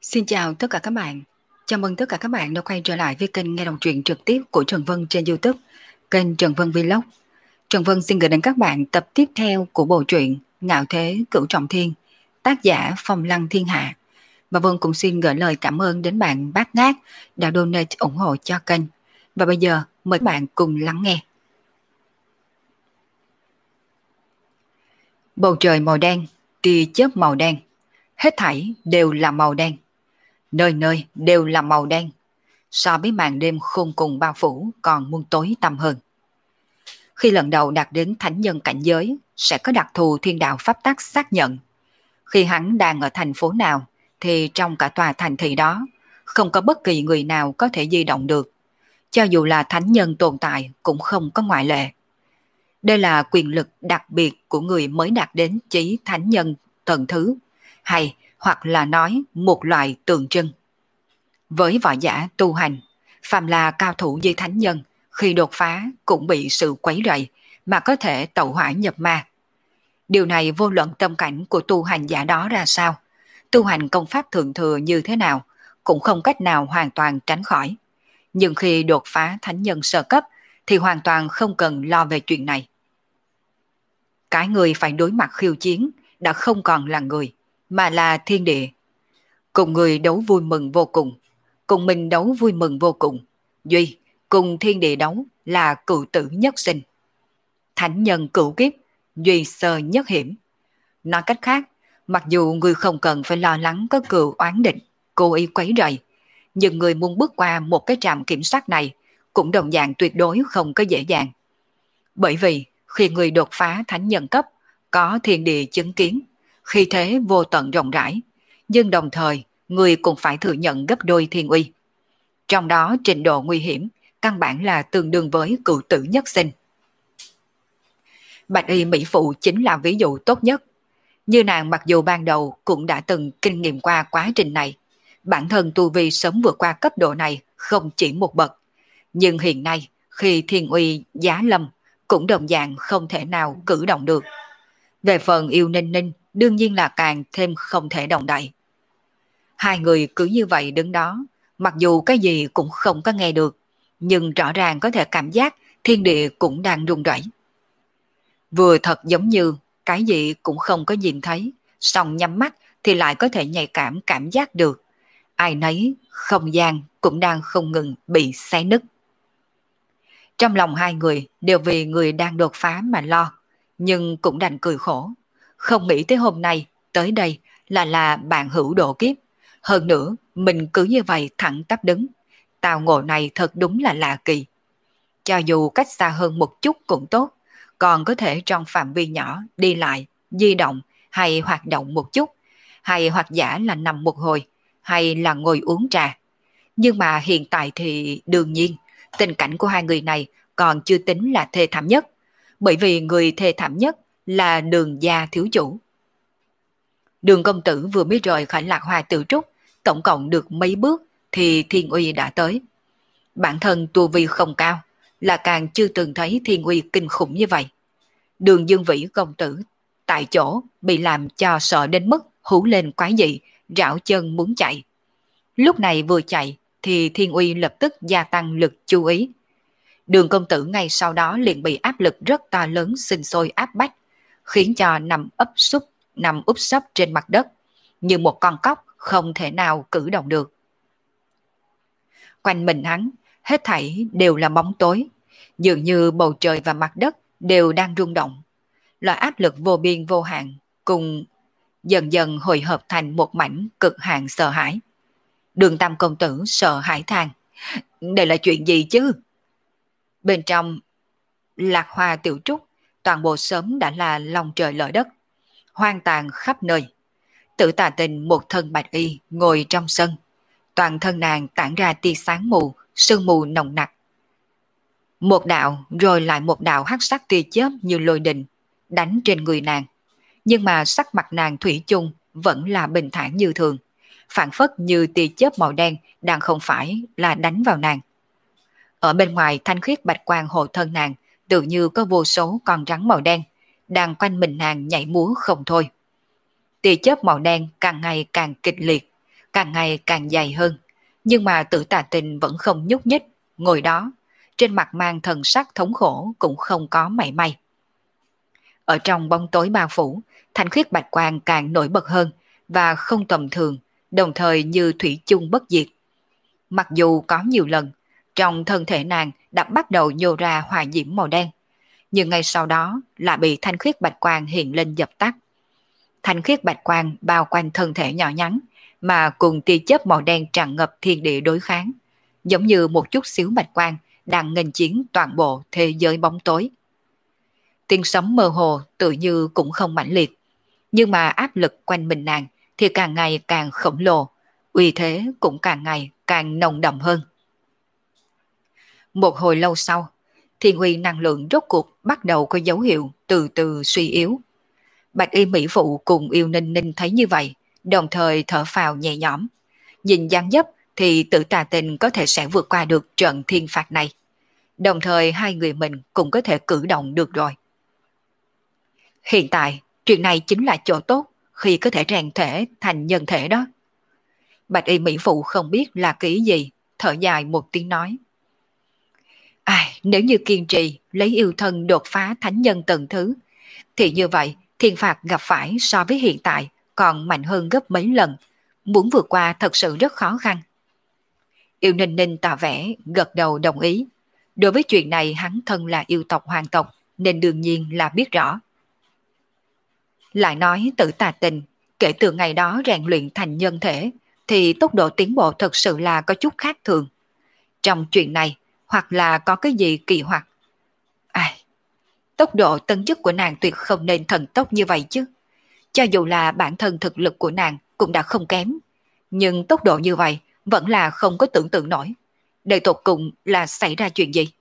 Xin chào tất cả các bạn. Chào mừng tất cả các bạn đã quay trở lại với kênh nghe đọc truyện trực tiếp của Trần Vân trên YouTube, kênh Trần Vân Vlog. Trần Vân xin gửi đến các bạn tập tiếp theo của bộ truyện Ngạo Thế Cửu Trọng Thiên, tác giả Phong Lăng Thiên Hạ. Và Vân cũng xin gửi lời cảm ơn đến bạn Bát Ngát đã donate ủng hộ cho kênh. Và bây giờ mời các bạn cùng lắng nghe. Bầu trời màu đen, tia chớp màu đen, hết thảy đều là màu đen. Nơi nơi đều là màu đen, so với màn đêm khôn cùng bao phủ còn muôn tối tăm hơn. Khi lần đầu đạt đến thánh nhân cảnh giới, sẽ có đặc thù thiên đạo pháp tắc xác nhận. Khi hắn đang ở thành phố nào, thì trong cả tòa thành thị đó, không có bất kỳ người nào có thể di động được. Cho dù là thánh nhân tồn tại cũng không có ngoại lệ. Đây là quyền lực đặc biệt của người mới đạt đến chí thánh nhân tầng thứ, hay hoặc là nói một loại tượng trưng. Với võ giả tu hành, phàm là cao thủ như thánh nhân, khi đột phá cũng bị sự quấy rầy mà có thể tẩu hỏa nhập ma. Điều này vô luận tâm cảnh của tu hành giả đó ra sao, tu hành công pháp thượng thừa như thế nào, cũng không cách nào hoàn toàn tránh khỏi. Nhưng khi đột phá thánh nhân sơ cấp thì hoàn toàn không cần lo về chuyện này. Cái người phải đối mặt khiêu chiến đã không còn là người, mà là thiên địa. Cùng người đấu vui mừng vô cùng, cùng mình đấu vui mừng vô cùng. Duy, cùng thiên địa đấu là cựu tử nhất sinh. Thánh nhân cựu kiếp, duy sơ nhất hiểm. Nói cách khác, mặc dù người không cần phải lo lắng có cừu oán địch, cố ý quấy rầy, nhưng người muốn bước qua một cái trạm kiểm soát này cũng đồng dạng tuyệt đối không có dễ dàng. Bởi vì khi người đột phá thánh nhân cấp, có thiên địa chứng kiến, khi thế vô tận rộng rãi, nhưng đồng thời người cũng phải thừa nhận gấp đôi thiên uy. Trong đó trình độ nguy hiểm căn bản là tương đương với cựu tử nhất sinh. Bạch y mỹ phụ chính là ví dụ tốt nhất. Như nàng mặc dù ban đầu cũng đã từng kinh nghiệm qua quá trình này, bản thân tu vi sớm vượt qua cấp độ này không chỉ một bậc, nhưng hiện nay khi thiên uy giá lâm cũng đồng dạng không thể nào cử động được. Về phần yêu ninh ninh đương nhiên là càng thêm không thể động đậy. Hai người cứ như vậy đứng đó, mặc dù cái gì cũng không có nghe được, nhưng rõ ràng có thể cảm giác thiên địa cũng đang rung rẩy. Vừa thật giống như cái gì cũng không có nhìn thấy, song nhắm mắt thì lại có thể nhạy cảm giác được. Ai nấy, không gian cũng đang không ngừng bị xé nứt. Trong lòng hai người đều vì người đang đột phá mà lo, nhưng cũng đành cười khổ. Không nghĩ tới hôm nay, tới đây là bạn hữu độ kiếp. Hơn nữa, mình cứ như vậy thẳng tắp đứng. Tào ngộ này thật đúng là lạ kỳ. Cho dù cách xa hơn một chút cũng tốt, còn có thể trong phạm vi nhỏ đi lại, di động hay hoạt động một chút, hay hoặc giả là nằm một hồi, hay là ngồi uống trà. Nhưng mà hiện tại thì đương nhiên, tình cảnh của hai người này còn chưa tính là thê thảm nhất, bởi vì người thê thảm nhất là Đường gia thiếu chủ. Đường công tử vừa mới rời khỏi Lạc Hoa Tự Trúc, tổng cộng được mấy bước thì thiên uy đã tới. Bản thân tu vi không cao, là càng chưa từng thấy thiên uy kinh khủng như vậy. Đường Dương Vĩ công tử tại chỗ bị làm cho sợ đến mức hú lên quái dị, rảo chân muốn chạy. Lúc này vừa chạy thì thiên uy lập tức gia tăng lực chú ý. Đường công tử ngay sau đó liền bị áp lực rất to lớn sinh sôi áp bách, khiến cho nằm úp sấp trên mặt đất, như một con cóc không thể nào cử động được. Quanh mình hắn, hết thảy đều là bóng tối, dường như bầu trời và mặt đất đều đang rung động. Loại áp lực vô biên vô hạn cùng dần dần hội hợp thành một mảnh cực hạn sợ hãi. Đường Tam công tử sợ hãi than: đây là chuyện gì chứ? Bên trong Lạc Hoa Tiểu Trúc, toàn bộ sớm đã là lòng trời lở đất, hoang tàn khắp nơi. Tử Tà Tình một thân bạch y ngồi trong sân, toàn thân nàng tản ra tia sáng mù, sương mù nồng nặc. Một đạo rồi lại một đạo hắc sắc tia chớp như lôi đình đánh trên người nàng, nhưng mà sắc mặt nàng thủy chung vẫn là bình thản như thường, phảng phất như tia chớp màu đen đang không phải là đánh vào nàng. Ở bên ngoài thanh khiết bạch quang hộ thân nàng, tự như có vô số con rắn màu đen đang quanh mình nàng nhảy múa không thôi. Tia chớp màu đen càng ngày càng kịch liệt, càng ngày càng dày hơn, nhưng mà Tử Tà Tình vẫn không nhúc nhích, ngồi đó, trên mặt mang thần sắc thống khổ cũng không có mảy may. Ở trong bóng tối bao phủ, thanh khuyết bạch quang càng nổi bật hơn và không tầm thường, đồng thời như thủy chung bất diệt. Mặc dù có nhiều lần, trong thân thể nàng đã bắt đầu nhô ra hỏa diễm màu đen, nhưng ngay sau đó lại bị thanh khuyết bạch quang hiện lên dập tắt. Thanh khiết bạch quang bao quanh thân thể nhỏ nhắn, mà cùng tia chớp màu đen tràn ngập thiên địa đối kháng, giống như một chút xíu bạch quang đang nghênh chiến toàn bộ thế giới bóng tối. Tiếng sấm mơ hồ tự như cũng không mãnh liệt, nhưng mà áp lực quanh mình nàng thì càng ngày càng khổng lồ, uy thế cũng càng ngày càng nồng đậm hơn. Một hồi lâu sau, thiên uy năng lượng rốt cuộc bắt đầu có dấu hiệu từ từ suy yếu. Bạch y mỹ phụ cùng Yêu Ninh Ninh thấy như vậy, đồng thời thở phào nhẹ nhõm. Nhìn dáng dấp thì Tử Tà Tình có thể sẽ vượt qua được trận thiên phạt này. Đồng thời hai người mình cũng có thể cử động được rồi. Hiện tại, chuyện này chính là chỗ tốt khi có thể rèn thể thành nhân thể đó. Bạch y mỹ phụ không biết là kỹ gì, thở dài một tiếng nói. Ai, nếu như kiên trì lấy yêu thân đột phá thánh nhân tầng thứ, thì như vậy thiên phạt gặp phải so với hiện tại còn mạnh hơn gấp mấy lần, muốn vượt qua thật sự rất khó khăn. Yêu Ninh Ninh tỏ vẻ gật đầu đồng ý. Đối với chuyện này hắn thân là yêu tộc hoàng tộc nên đương nhiên là biết rõ. Lại nói Tử Tà Tình, kể từ ngày đó rèn luyện thành nhân thể thì tốc độ tiến bộ thật sự là có chút khác thường. Trong chuyện này hoặc là có cái gì kỳ hoặc. Tốc độ tấn chức của nàng tuyệt không nên thần tốc như vậy chứ. Cho dù là bản thân thực lực của nàng cũng đã không kém, nhưng tốc độ như vậy vẫn là không có tưởng tượng nổi. Đời tột cùng là xảy ra chuyện gì?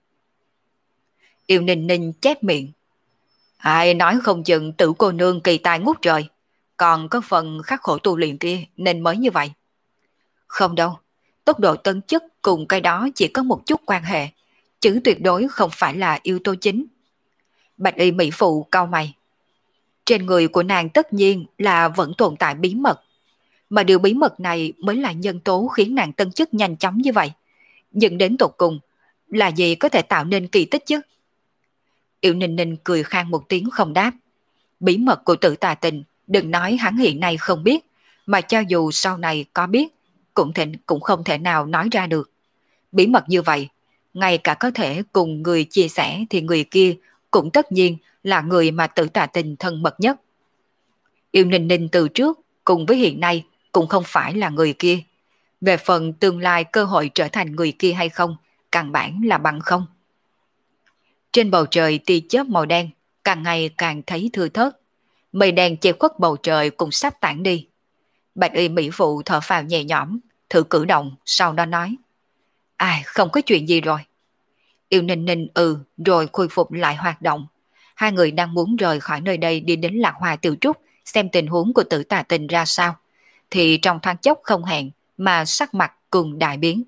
Yêu Ninh Ninh chép miệng. Ai nói không chừng Tử cô nương kỳ tài ngút trời, còn có phần khắc khổ tu luyện kia nên mới như vậy. Không đâu, tốc độ tấn chức cùng cái đó chỉ có một chút quan hệ, chứ tuyệt đối không phải là yếu tố chính. Bạch y mỹ phụ cau mày. Trên người của nàng tất nhiên là vẫn tồn tại bí mật, mà điều bí mật này mới là nhân tố khiến nàng tân chức nhanh chóng như vậy. Nhưng đến tột cùng là gì có thể tạo nên kỳ tích chứ? Yêu Ninh Ninh cười khang một tiếng không đáp. Bí mật của Tử Tà Tình đừng nói hắn hiện nay không biết, mà cho dù sau này có biết cũng không thể nào nói ra được. Bí mật như vậy, ngay cả có thể cùng người chia sẻ thì người kia cũng tất nhiên là người mà Tử Tà Tình thân mật nhất. Yêu Ninh Ninh từ trước cùng với hiện nay cũng không phải là người kia. Về phần tương lai cơ hội trở thành người kia hay không, căn bản là bằng không. Trên bầu trời tia chớp màu đen càng ngày càng thấy thưa thớt. Mây đen che khuất bầu trời cũng sắp tản đi. Bạch y mỹ phụ thở phào nhẹ nhõm, thử cử động, sau đó nói. Không có chuyện gì rồi. Yêu Ninh Ninh rồi khôi phục lại hoạt động. Hai người đang muốn rời khỏi nơi đây đi đến Lạc Hoa Tiểu Trúc xem tình huống của Tử Tà Tình ra sao, thì trong thoáng chốc không hẹn mà sắc mặt cùng đại biến.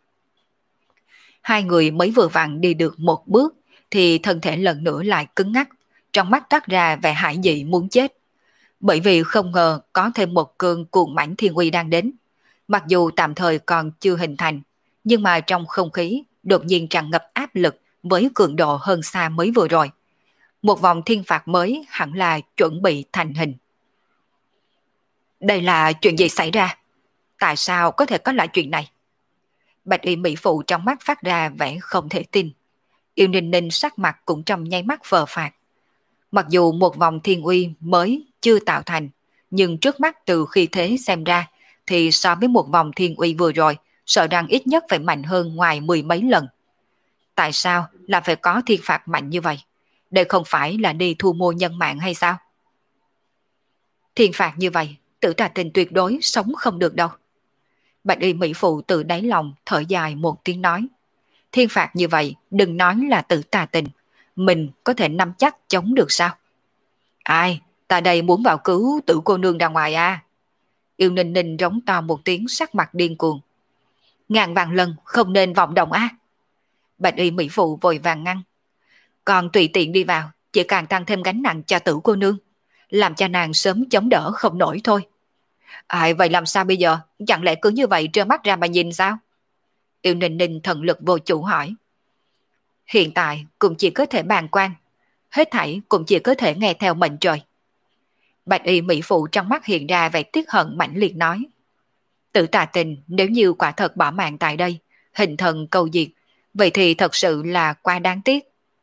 Hai người mới vừa vặn đi được một bước thì thân thể lần nữa lại cứng ngắc, trong mắt toát ra vẻ hải dị muốn chết. Bởi vì không ngờ có thêm một cơn cuồng mãnh thiên uy đang đến. Mặc dù tạm thời còn chưa hình thành, nhưng mà trong không khí đột nhiên tràn ngập áp lực với cường độ hơn xa mới vừa rồi. Một vòng thiên phạt mới hẳn là chuẩn bị thành hình. Đây là chuyện gì xảy ra? Tại sao có thể có lại chuyện này? Bạch y mỹ phụ trong mắt phát ra vẻ không thể tin. Yêu Ninh Ninh sắc mặt cũng trong nháy mắt phờ phạc. Mặc dù một vòng thiên uy mới chưa tạo thành, nhưng trước mắt từ khi thế xem ra thì so với một vòng thiên uy vừa rồi, sợ rằng ít nhất phải mạnh hơn ngoài mười mấy lần. Tại sao là phải có thiên phạt mạnh như vậy? Đây không phải là đi thu mua nhân mạng hay sao? Thiên phạt như vậy, Tử Tà Tình tuyệt đối sống không được đâu. Bạch y mỹ phụ từ đáy lòng thở dài một tiếng nói. Thiên phạt như vậy, đừng nói là Tử Tà Tình, mình có thể nắm chắc chống được sao? Ta đây muốn vào cứu Tử cô nương ra ngoài à? Yêu Ninh Ninh rống to một tiếng, sắc mặt điên cuồng. Ngàn vạn lần không nên vọng động à? Bạch y mỹ phụ vội vàng ngăn. Còn tùy tiện đi vào, chỉ càng tăng thêm gánh nặng cho Tử cô nương, làm cho nàng sớm chống đỡ không nổi thôi. Vậy làm sao bây giờ? Chẳng lẽ cứ như vậy trơ mắt ra mà nhìn sao? Yêu Ninh Ninh thần lực vô chủ hỏi. Hiện tại cũng chỉ có thể bàng quan, hết thảy cũng chỉ có thể nghe theo mệnh trời. Bạch y mỹ phụ trong mắt hiện ra vẻ tiếc hận mãnh liệt nói. Tử Tà Tình nếu như quả thật bỏ mạng tại đây, hình thần câu diệt, vậy thì thật sự là quá đáng tiếc.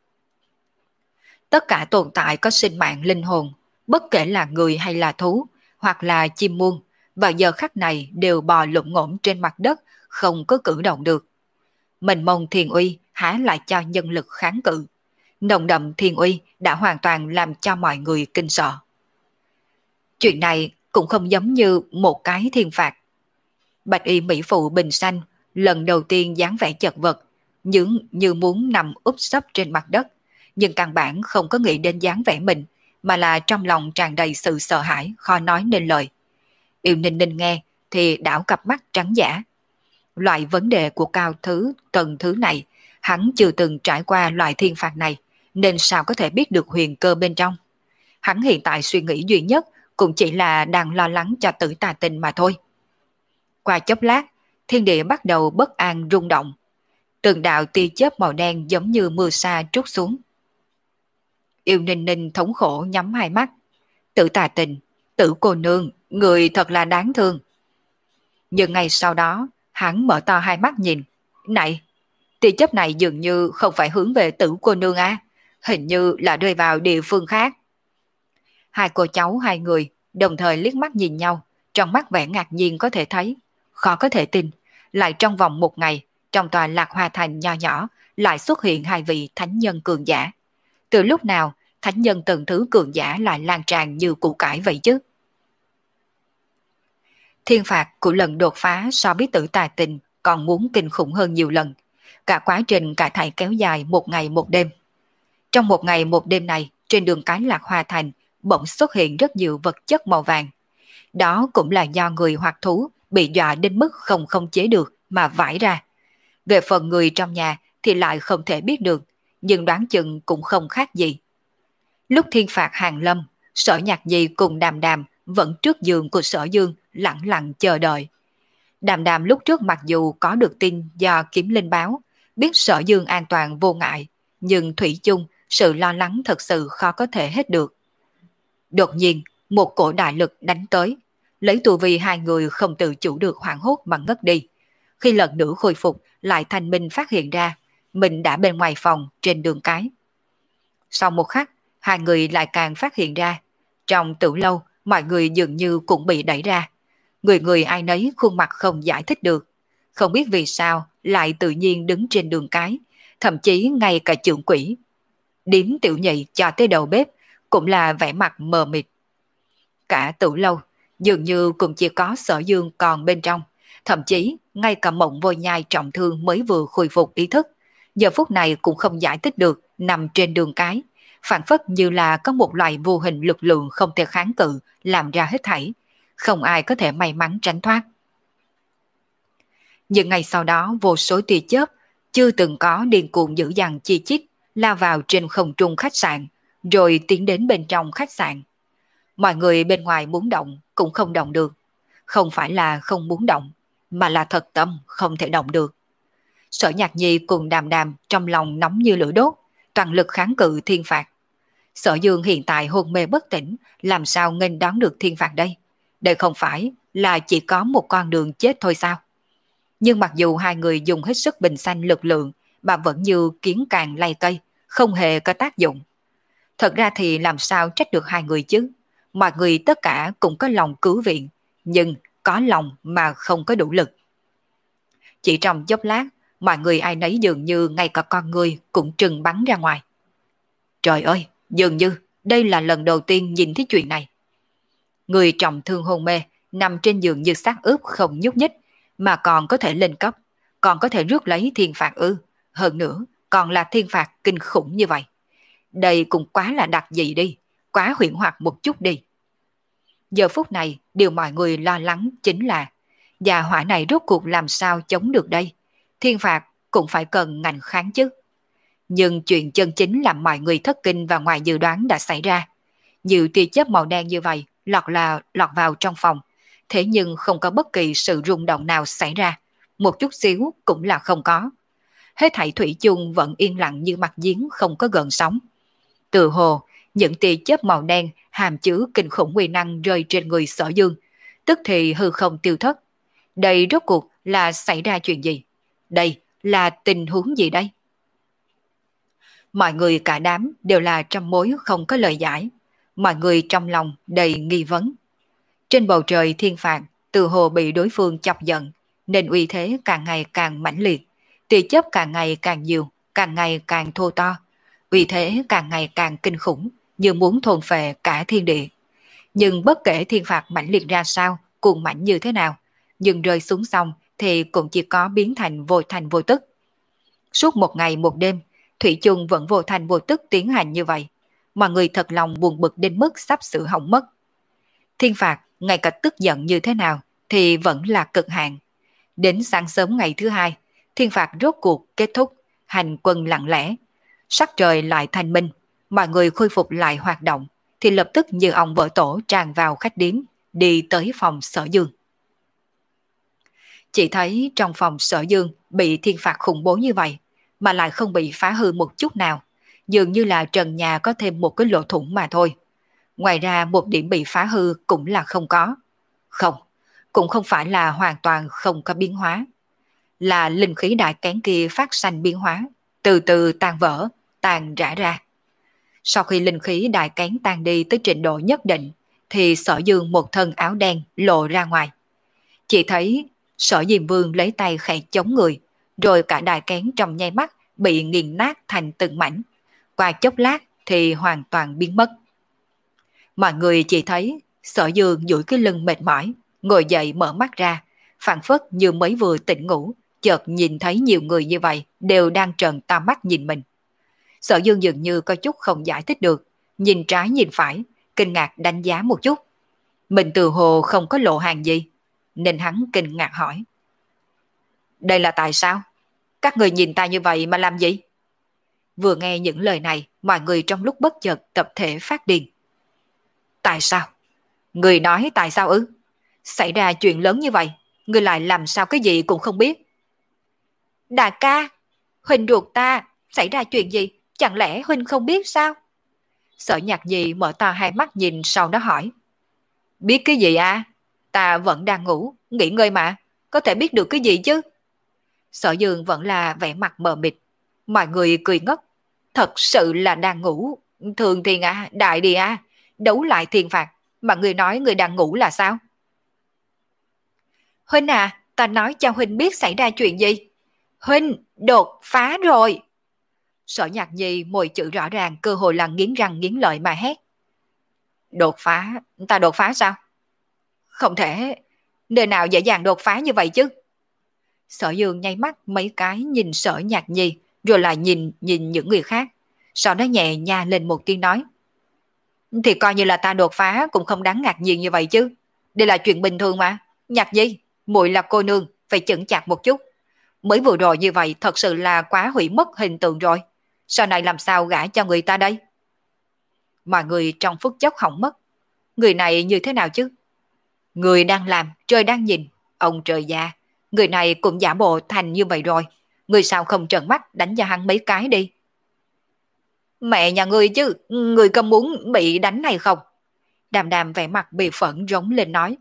Tất cả tồn tại có sinh mạng linh hồn, bất kể là người hay là thú, hoặc là chim muông, vào giờ khắc này đều bò lủng ngỗng trên mặt đất, không có cử động được. Mình mông thiên uy há lại cho nhân lực kháng cự. Nồng đậm thiên uy đã hoàn toàn làm cho mọi người kinh sợ. Chuyện này cũng không giống như một cái thiên phạt. Bạch y mỹ phụ bình xanh lần đầu tiên dáng vẻ chật vật, như muốn nằm úp sấp trên mặt đất, nhưng căn bản không có nghĩ đến dáng vẻ mình, mà là trong lòng tràn đầy sự sợ hãi khó nói nên lời. Yêu Ninh Ninh nghe thì đảo cặp mắt trắng dã. Loại vấn đề của cao thứ tầng thứ này, hắn chưa từng trải qua loại thiên phạt này, nên sao có thể biết được huyền cơ bên trong. Hắn hiện tại suy nghĩ duy nhất cũng chỉ là đang lo lắng cho Tử Tà Tình mà thôi. Qua chốc lát, thiên địa bắt đầu bất an rung động. Từng đạo tia chớp màu đen giống như mưa sa trút xuống. Yêu Ninh Ninh thống khổ nhắm hai mắt. Tử Tà Tình, Tử cô nương, người thật là đáng thương. Nhưng ngay sau đó, hắn mở to hai mắt nhìn. Này, tia chớp này dường như không phải hướng về Tử cô nương à, hình như là rơi vào địa phương khác. Hai cô cháu hai người đồng thời liếc mắt nhìn nhau, trong mắt vẻ ngạc nhiên có thể thấy. Khó có thể tin, lại trong vòng một ngày, trong tòa Lạc Hoa Thành nho nhỏ, lại xuất hiện hai vị thánh nhân cường giả. Từ lúc nào, thánh nhân từng thứ cường giả lại lan tràn như củ cải vậy chứ? Thiên phạt của lần đột phá so với Tử Tà Tình còn muốn kinh khủng hơn nhiều lần. Cả quá trình cả thảy kéo dài một ngày một đêm. Trong một ngày một đêm này, trên đường cái Lạc Hoa Thành bỗng xuất hiện rất nhiều vật chất màu vàng. Đó cũng là do người hoặc thú bị dọa đến mức không khống chế được mà vãi ra. Về phần người trong nhà thì lại không thể biết được, nhưng đoán chừng cũng không khác gì. Lúc thiên phạt hàng lâm, Sở Nhạc Nhi cùng Đàm Đàm vẫn trước giường của Sở Dương lặng lặng chờ đợi. Đàm Đàm lúc trước mặc dù có được tin do Kiếm Linh báo, biết Sở Dương an toàn vô ngại, nhưng thủy chung sự lo lắng thật sự khó có thể hết được. Đột nhiên, một cổ đại lực đánh tới, lấy tu vi hai người không tự chủ được hoảng hốt mà ngất đi. Khi lần nữa khôi phục, lại thanh minh phát hiện ra, mình đã bên ngoài phòng trên đường cái. Sau một khắc, hai người lại càng phát hiện ra, trong tử lâu, mọi người dường như cũng bị đẩy ra. Người người ai nấy khuôn mặt không giải thích được. Không biết vì sao lại tự nhiên đứng trên đường cái, thậm chí ngay cả trưởng quỷ. Điếm Tiểu Nhị cho tới đầu bếp, cũng là vẻ mặt mờ mịt. Cả tử lâu, dường như cũng chỉ có Sở Dương còn bên trong. Thậm chí, ngay cả Mộng Vô Nhai trọng thương mới vừa khôi phục ý thức. Giờ phút này cũng không giải thích được, nằm trên đường cái. Phản phất như là có một loại vô hình lực lượng không thể kháng cự, làm ra hết thảy. Không ai có thể may mắn tránh thoát. Nhưng ngày sau đó, vô số tia chớp, chưa từng có điên cuồng dữ dằn chi chít, lao vào trên không trung khách sạn, rồi tiến đến bên trong khách sạn. Mọi người bên ngoài muốn động cũng không động được. Không phải là không muốn động, mà là thật tâm không thể động được. Sở Nhạc Nhi cùng Đàm Đàm trong lòng nóng như lửa đốt, toàn lực kháng cự thiên phạt. Sở Dương hiện tại hôn mê bất tỉnh, làm sao nghênh đón được thiên phạt đây? Đây không phải là chỉ có một con đường chết thôi sao? Nhưng mặc dù hai người dùng hết sức bình sanh lực lượng, mà vẫn như kiến càng lay cây, không hề có tác dụng. Thật ra thì làm sao trách được hai người chứ? Mọi người tất cả cũng có lòng cứu viện, nhưng có lòng mà không có đủ lực. Chỉ trong chốc lát, mọi người ai nấy dường như ngay cả con người cũng trừng bắn ra ngoài. Trời ơi, dường như đây là lần đầu tiên nhìn thấy chuyện này. Người trọng thương hôn mê, nằm trên giường như xác ướp không nhúc nhích, mà còn có thể lên cấp, còn có thể rước lấy thiên phạt ư. Hơn nữa, còn là thiên phạt kinh khủng như vậy. Đây cũng quá là đặc dị đi, quá huyễn hoặc một chút đi. Giờ phút này, điều mọi người lo lắng chính là gia hỏa này rốt cuộc làm sao chống được đây. Thiên phạt cũng phải cần ngành kháng chứ. Nhưng chuyện chân chính làm mọi người thất kinh và ngoài dự đoán đã xảy ra. Nhiều tia chớp màu đen như vậy lọt vào trong phòng, thế nhưng không có bất kỳ sự rung động nào xảy ra, một chút xíu cũng là không có. Hết thảy thủy chung vẫn yên lặng như mặt giếng không có gợn sóng. Từ hồ, những tia chớp màu đen hàm chứa kinh khủng uy năng rơi trên người Sở Dương, tức thì hư không tiêu thất. Đây rốt cuộc là xảy ra chuyện gì? Đây là tình huống gì đây? Mọi người cả đám đều là trăm mối không có lời giải. Mọi người trong lòng đầy nghi vấn. Trên bầu trời thiên phạt, từ hồ bị đối phương chọc giận, nên uy thế càng ngày càng mãnh liệt. Tia chớp càng ngày càng nhiều, càng ngày càng thô to. Uy thế càng ngày càng kinh khủng, như muốn thôn phệ cả thiên địa. Nhưng bất kể thiên phạt mãnh liệt ra sao, cuồng mãnh như thế nào, nhưng rơi xuống xong thì cũng chỉ có biến thành vô tức. Suốt một ngày một đêm, Thủy chung vẫn vô thành vô tức tiến hành như vậy. Mọi người thật lòng buồn bực đến mức sắp sửa hỏng mất. Thiên phạt, ngay cả tức giận như thế nào, thì vẫn là cực hạn. Đến sáng sớm ngày thứ hai, thiên phạt rốt cuộc kết thúc, hành quân lặng lẽ. Sắc trời lại thanh minh, mọi người khôi phục lại hoạt động, thì lập tức như ông vợ tổ tràn vào khách điếm, đi tới phòng Sở Dương. Chỉ thấy trong phòng Sở Dương bị thiên phạt khủng bố như vậy, mà lại không bị phá hư một chút nào, dường như là trần nhà có thêm một cái lỗ thủng mà thôi. Ngoài ra một điểm bị phá hư cũng là không có. Không, cũng không phải là hoàn toàn không có biến hóa. Là linh khí đại kén kia phát sanh biến hóa, từ từ tan vỡ, tan rã ra. Sau khi linh khí đại kén tan đi tới trình độ nhất định, thì Sở Dương một thân áo đen lộ ra ngoài. Chỉ thấy Sở Diêm Vương lấy tay khẽ chống người, rồi cả đại kén trong nháy mắt bị nghiền nát thành từng mảnh. Qua chốc lát thì hoàn toàn biến mất. Mọi người chỉ thấy Sở Dương duỗi cái lưng mệt mỏi, ngồi dậy mở mắt ra, phảng phất như mới vừa tỉnh ngủ, chợt nhìn thấy nhiều người như vậy đều đang trợn to mắt nhìn mình. Sở Dương dường như có chút không giải thích được, nhìn trái nhìn phải, kinh ngạc đánh giá một chút. Mình từ hồ không có lộ hàng gì, nên hắn kinh ngạc hỏi. Đây là tại sao? Các người nhìn ta như vậy mà làm gì? Vừa nghe những lời này, mọi người trong lúc bất chợt tập thể phát điên. Tại sao? Người nói tại sao ư? Xảy ra chuyện lớn như vậy, người lại làm sao cái gì cũng không biết. Đại ca, huynh ruột ta, xảy ra chuyện gì? Chẳng lẽ huynh không biết sao? Sở Nhạc Nhi mở to hai mắt nhìn, sau đó hỏi. Biết cái gì à? Ta vẫn đang ngủ, nghỉ ngơi mà, có thể biết được cái gì chứ? Sở Dương vẫn là vẻ mặt mờ mịt. Mọi người cười ngất. Thật sự là đang ngủ. Thường Thiên à, Đại Đi à, đấu lại thiên phạt, mà người nói người đang ngủ là sao? Huynh à, ta nói cho Huynh biết xảy ra chuyện gì. Huynh, đột phá rồi. Sở Nhạc Nhi môi chữ rõ ràng, cơ hội là nghiến răng nghiến lợi mà hét. Đột phá? Ta đột phá sao? Không thể, nơi nào dễ dàng đột phá như vậy chứ? Sở Dương nháy mắt mấy cái nhìn Sở Nhạc Nhi, rồi lại nhìn những người khác. Sau đó nhẹ nha lên một tiếng nói. Thì coi như là ta đột phá cũng không đáng ngạc nhiên như vậy chứ. Đây là chuyện bình thường mà. Nhạc Nhi, muội là cô nương, phải chững chạc một chút. Mới vừa rồi như vậy thật sự là quá hủy mất hình tượng rồi. Sau này làm sao gả cho người ta đây? Mọi người trong phút chốc hỏng mất. Người này như thế nào chứ? Người đang làm, trời đang nhìn. Ông trời già, người này cũng giả bộ thành như vậy rồi. Người sao không trợn mắt đánh cho hắn mấy cái đi? Mẹ nhà ngươi chứ, người có muốn bị đánh hay không? Đàm Đàm vẻ mặt bị phẫn rống lên nói.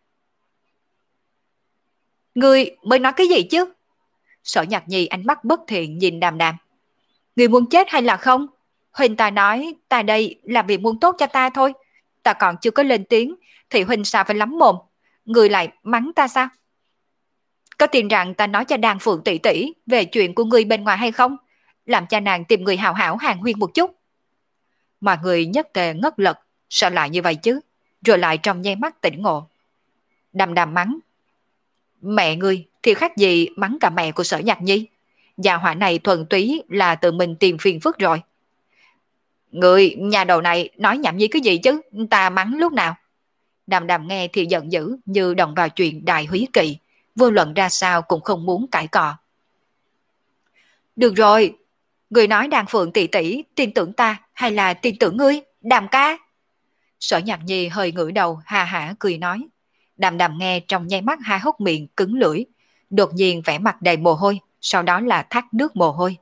Ngươi mới nói cái gì chứ? Sở Nhạc Nhi ánh mắt bất thiện nhìn Đàm Đàm. Ngươi muốn chết hay là không? Huynh ta nói ta đây là vì muốn tốt cho ta thôi. Ta còn chưa có lên tiếng thì Huynh sao phải lắm mồm? Ngươi lại mắng ta sao? Có tin rằng ta nói cho Đan Phượng tỷ tỷ về chuyện của ngươi bên ngoài hay không? Làm cho nàng tìm người hảo hảo hàng huyên một chút. Mọi người nhất tề ngất lật, sao lại như vậy chứ? Rồi lại trong nháy mắt tỉnh ngộ. Đàm Đàm mắng. Mẹ ngươi thì khác gì mắng cả mẹ của Sở Nhạc Nhi. Gia hỏa này thuần túy là tự mình tìm phiền phức rồi. Người nhà đầu này nói nhảm nhí cái gì chứ? Ta mắng lúc nào? Đàm Đàm nghe thì giận dữ như động vào chuyện đại húy kỵ. Vô luận ra sao cũng không muốn cãi cọ. Được rồi, người nói Đan Phượng tỷ tỷ tin tưởng ta hay là tin tưởng ngươi, Đàm ca? Sở Nhạc Nhi hơi ngửa đầu hà hả cười nói. Đàm đàm nghe trong nháy mắt hai hốc miệng cứng lưỡi, đột nhiên vẻ mặt đầy mồ hôi, sau đó là thác nước mồ hôi.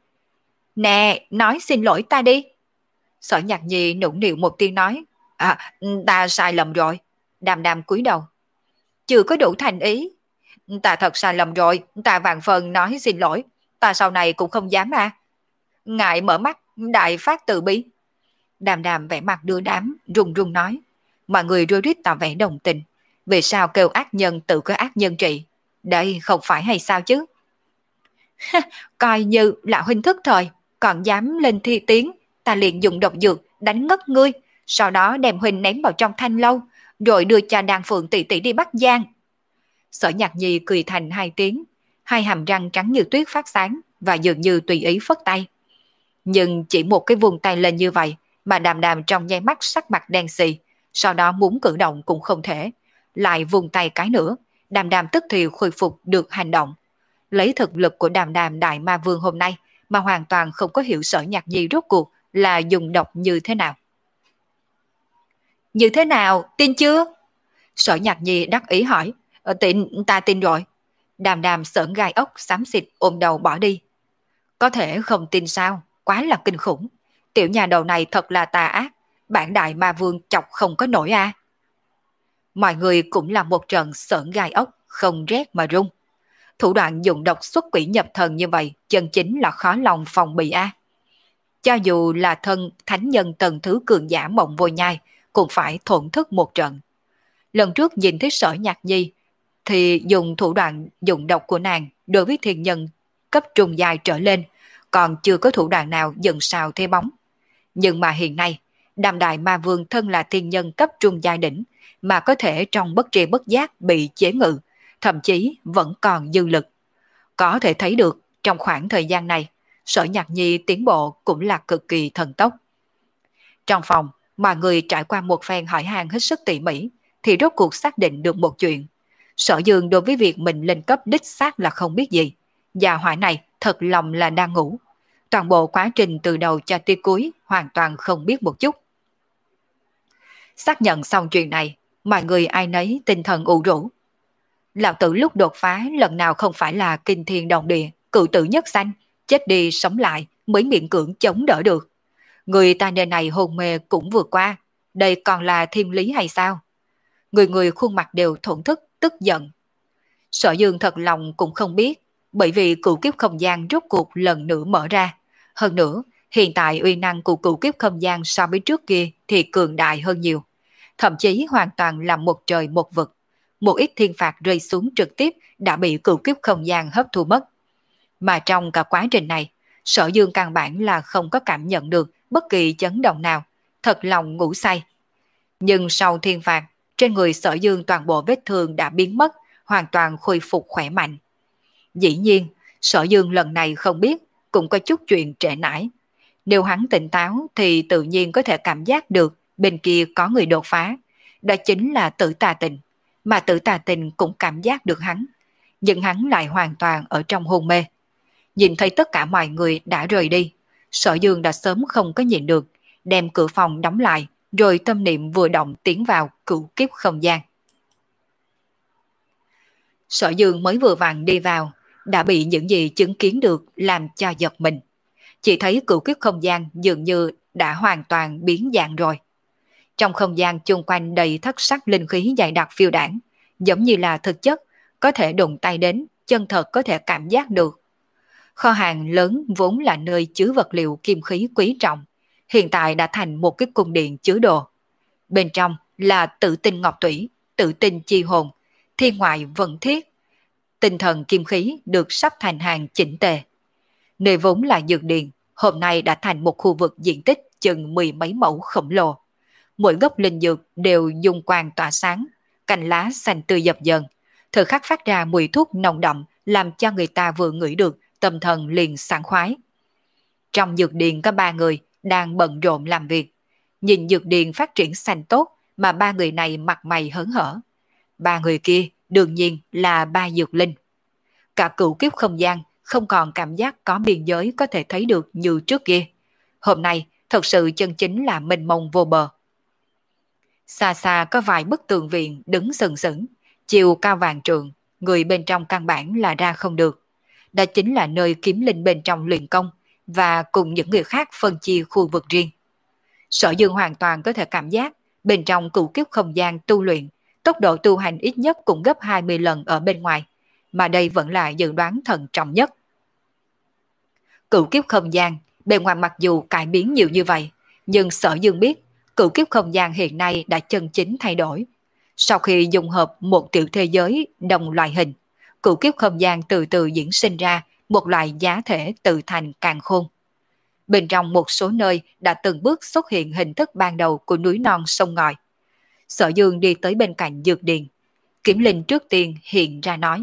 Nè, nói xin lỗi ta đi. Sở Nhạc Nhi nũng nịu một tiếng nói. Ta sai lầm rồi. Đàm đàm cúi đầu. Chưa có đủ thành ý. Ta thật sai lầm rồi, ta vạn phần nói xin lỗi. Ta sau này cũng không dám Ngại mở mắt, đại phát từ bi. Đàm đàm vẻ mặt đưa đám, run run nói. Mọi người rối rít tỏ vẻ đồng tình. Vì sao kêu ác nhân tự có ác nhân trị? Đây không phải hay sao chứ? Coi như là huynh thức thời, còn dám lên thi tiếng, ta liền dùng độc dược đánh ngất ngươi, sau đó đem huynh ném vào trong thanh lâu, rồi đưa cha Đan Phượng tỷ tỷ đi Bắc Giang. Sở Nhạc Nhi cười thành hai tiếng, hai hàm răng trắng như tuyết phát sáng và dường như tùy ý phất tay. Nhưng chỉ một cái vùng tay lên như vậy mà đàm đàm trong nháy mắt sắc mặt đen xì, sau đó muốn cử động cũng không thể, lại vùng tay cái nữa, đàm đàm tức thì khôi phục được hành động. Lấy thực lực của đàm đàm đại ma vương hôm nay mà hoàn toàn không có hiểu Sở Nhạc Nhi rốt cuộc là dùng độc như thế nào. Như thế nào, tin chưa? Sở Nhạc Nhi đắc ý hỏi. Ta tin rồi. Đàm đàm sởn gai ốc xám xịt ôm đầu bỏ đi. Có thể không tin sao, quá là kinh khủng. Tiểu nhà đầu này thật là tà ác, bản đại ma vương chọc không có nổi Mọi người cũng là một trận sởn gai ốc, không rét mà run. Thủ đoạn dùng độc xuất quỷ nhập thần như vậy chân chính là khó lòng phòng bị Cho dù là thân thánh nhân tầng thứ cường giả Mộng Vô Nhai cũng phải thổn thức một trận. Lần trước nhìn thấy Sở Nhạc Nhi thì dùng thủ đoạn dùng độc của nàng đối với thiên nhân cấp trung dài trở lên, còn chưa có thủ đoạn nào dần sao thế bóng. Nhưng mà hiện nay, Đàm Đại Ma Vương thân là thiên nhân cấp trung giai đỉnh mà có thể trong bất tri bất giác bị chế ngự, thậm chí vẫn còn dư lực. Có thể thấy được trong khoảng thời gian này, Sở Nhạc Nhi tiến bộ cũng là cực kỳ thần tốc. Trong phòng, mọi người trải qua một phen hỏi han hết sức tỉ mỉ, thì rốt cuộc xác định được một chuyện. Sở Dương đối với việc mình lên cấp đích xác là không biết gì. Gia hỏa này thật lòng là đang ngủ. Toàn bộ quá trình từ đầu cho tới cuối hoàn toàn không biết một chút. Xác nhận xong chuyện này, mọi người ai nấy tinh thần ủ rũ. Lão tử lúc đột phá lần nào không phải là kinh thiên động địa, cự tử nhất sanh, chết đi sống lại mới miễn cưỡng chống đỡ được. Người ta nơi này hôn mê cũng vượt qua, đây còn là thiên lý hay sao? Người người khuôn mặt đều thổn thức, tức giận. Sở Dương thật lòng cũng không biết, bởi vì cửu kiếp không gian rốt cuộc lần nữa mở ra. Hơn nữa, hiện tại uy năng của cửu kiếp không gian so với trước kia thì cường đại hơn nhiều. Thậm chí hoàn toàn là một trời một vực. Một ít thiên phạt rơi xuống trực tiếp đã bị cửu kiếp không gian hấp thu mất. Mà trong cả quá trình này, Sở Dương căn bản là không có cảm nhận được bất kỳ chấn động nào, thật lòng ngủ say. Nhưng sau thiên phạt, trên người Sở Dương toàn bộ vết thương đã biến mất, hoàn toàn khôi phục khỏe mạnh. Dĩ nhiên, Sở Dương lần này không biết, cũng có chút chuyện trễ nải. Nếu hắn tỉnh táo thì tự nhiên có thể cảm giác được bên kia có người đột phá. Đó chính là Tử Tà Tình, mà Tử Tà Tình cũng cảm giác được hắn. Nhưng hắn lại hoàn toàn ở trong hôn mê. Nhìn thấy tất cả mọi người đã rời đi, Sở Dương đã sớm không có nhìn được, đem cửa phòng đóng lại, rồi tâm niệm vừa động tiến vào cửu kiếp không gian. Sở Dương mới vừa vặn đi vào, đã bị những gì chứng kiến được làm cho giật mình. Chỉ thấy cửu kiếp không gian dường như đã hoàn toàn biến dạng rồi. Trong không gian chung quanh đầy thất sắc linh khí dày đặc phiêu đảng, giống như là thực chất, có thể đụng tay đến, chân thật có thể cảm giác được. Kho hàng lớn vốn là nơi chứa vật liệu kim khí quý trọng, hiện tại đã thành một cái cung điện chứa đồ. Bên trong là Tử Tinh Ngọc Thủy, Tử Tinh Chi Hồn, Thiên Ngoại Vận Thiết, tinh thần kim khí được sắp thành hàng chỉnh tề. Nơi vốn là dược điền, hôm nay đã thành một khu vực diện tích chừng 10 mấy mẫu khổng lồ. Mỗi gốc linh dược đều dùng quang tỏa sáng, cành lá xanh tươi dập dờn, thời khắc phát ra mùi thuốc nồng đậm làm cho người ta vừa ngửi được tâm thần liền sảng khoái. Trong dược điền có 3 người đang bận rộn làm việc. Nhìn dược điền phát triển xanh tốt mà 3 người này mặt mày hớn hở. 3 người kia đương nhiên là 3 dược linh. Cả cửu kiếp không gian không còn cảm giác có biên giới có thể thấy được như trước kia. Hôm nay thật sự chân chính là mênh mông vô bờ. Xa xa có vài bức tường viện đứng sừng sững, chiều cao vàng trượng, người bên trong căn bản là ra không được. Đó chính là nơi kiếm linh bên trong luyện công và cùng những người khác phân chia khu vực riêng. Sở Dương hoàn toàn có thể cảm giác bên trong cửu kiếp không gian tu luyện, tốc độ tu hành ít nhất cũng gấp 20 lần ở bên ngoài, mà đây vẫn là dự đoán thận trọng nhất. Cửu kiếp không gian, bề ngoài mặc dù cải biến nhiều như vậy, nhưng Sở Dương biết cửu kiếp không gian hiện nay đã chân chính thay đổi. Sau khi dung hợp một tiểu thế giới đồng loại hình, cửu kiếp không gian từ từ diễn sinh ra một loại giá thể tự thành càn khôn. Bên trong một số nơi đã từng bước xuất hiện hình thức ban đầu của núi non sông ngòi. Sở Dương đi tới bên cạnh dược điền. Kiếm linh trước tiên hiện ra nói: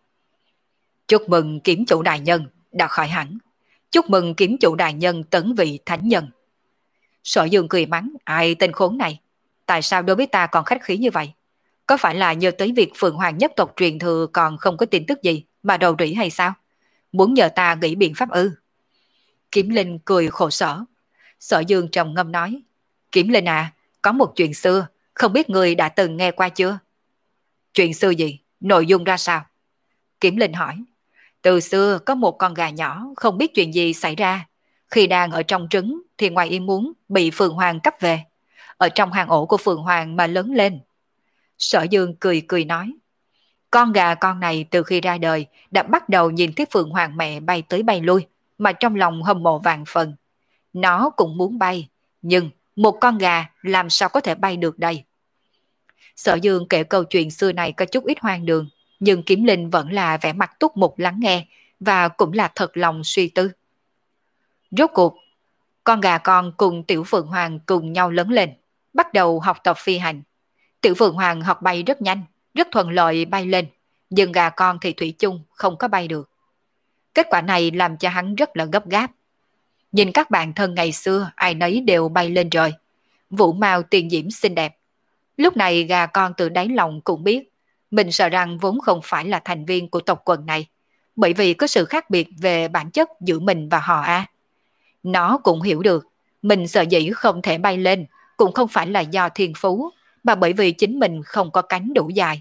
Chúc mừng kiếm chủ đại nhân đã khỏi hẳn. Chúc mừng kiếm chủ đại nhân tấn vị thánh nhân. Sở Dương cười mắng: Ai tên khốn này, tại sao đối với ta còn khách khí như vậy? Có phải là nhớ tới việc Phượng Hoàng nhất tộc truyền thừa còn không có tin tức gì mà đầu rỉ hay sao? Muốn nhờ ta nghĩ biện pháp ư? Kiếm linh cười khổ sở. Sở Dương trầm ngâm nói: Kiếm linh à, có một chuyện xưa, không biết người đã từng nghe qua chưa? Chuyện xưa gì? Nội dung ra sao? Kiếm linh hỏi. Từ xưa có một con gà nhỏ không biết chuyện gì xảy ra. Khi đang ở trong trứng thì ngoài ý muốn bị Phượng Hoàng cấp về. Ở trong hang ổ của Phượng Hoàng mà lớn lên. Sở Dương cười cười nói. Con gà con này từ khi ra đời đã bắt đầu nhìn thấy Phượng Hoàng mẹ bay tới bay lui, mà trong lòng hâm mộ vạn phần. Nó cũng muốn bay, nhưng một con gà làm sao có thể bay được đây? Sở Dương kể câu chuyện xưa này có chút ít hoang đường, nhưng Kiếm Linh vẫn là vẻ mặt túc mục lắng nghe và cũng là thật lòng suy tư. Rốt cuộc, con gà con cùng Tiểu Phượng Hoàng cùng nhau lớn lên, bắt đầu học tập phi hành. Tiểu Phượng Hoàng học bay rất nhanh, rất thuận lợi bay lên, nhưng gà con thì thủy chung không có bay được. Kết quả này làm cho hắn rất là gấp gáp. Nhìn các bạn thân ngày xưa ai nấy đều bay lên trời, vũ mạo tiền diễm xinh đẹp. Lúc này gà con từ đáy lòng cũng biết mình sợ rằng vốn không phải là thành viên của tộc quần này, bởi vì có sự khác biệt về bản chất giữa mình và họ A. Nó cũng hiểu được mình sợ dĩ không thể bay lên cũng không phải là do thiên phú, mà bởi vì chính mình không có cánh đủ dài.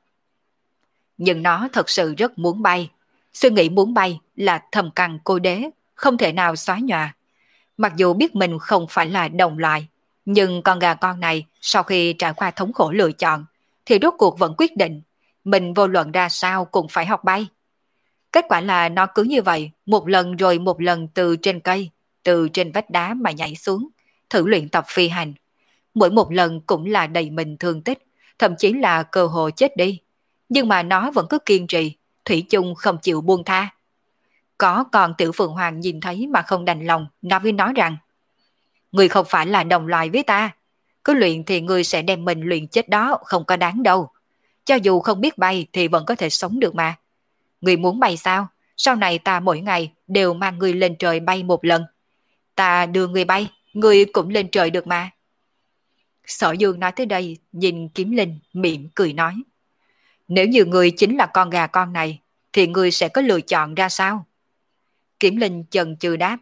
Nhưng nó thật sự rất muốn bay. Suy nghĩ muốn bay là thầm căn cô đế, không thể nào xóa nhòa. Mặc dù biết mình không phải là đồng loại, nhưng con gà con này sau khi trải qua thống khổ lựa chọn, thì rốt cuộc vẫn quyết định, mình vô luận ra sao cũng phải học bay. Kết quả là nó cứ như vậy, một lần rồi một lần từ trên cây, từ trên vách đá mà nhảy xuống, thử luyện tập phi hành. Mỗi một lần cũng là đầy mình thương tích, thậm chí là cơ hội chết đi. Nhưng mà nó vẫn cứ kiên trì, thủy chung không chịu buông tha. Có con Tiểu Phượng Hoàng nhìn thấy mà không đành lòng, nói với nó rằng: Người không phải là đồng loại với ta, cứ luyện thì người sẽ đem mình luyện chết đó, không có đáng đâu. Cho dù không biết bay thì vẫn có thể sống được mà. Người muốn bay sao? Sau này ta mỗi ngày đều mang người lên trời bay một lần. Ta đưa người bay, người cũng lên trời được mà. Sở Dương nói tới đây, nhìn Kiếm Linh miệng cười nói: Nếu như người chính là con gà con này, thì người sẽ có lựa chọn ra sao? Kiếm Linh chần chừ đáp: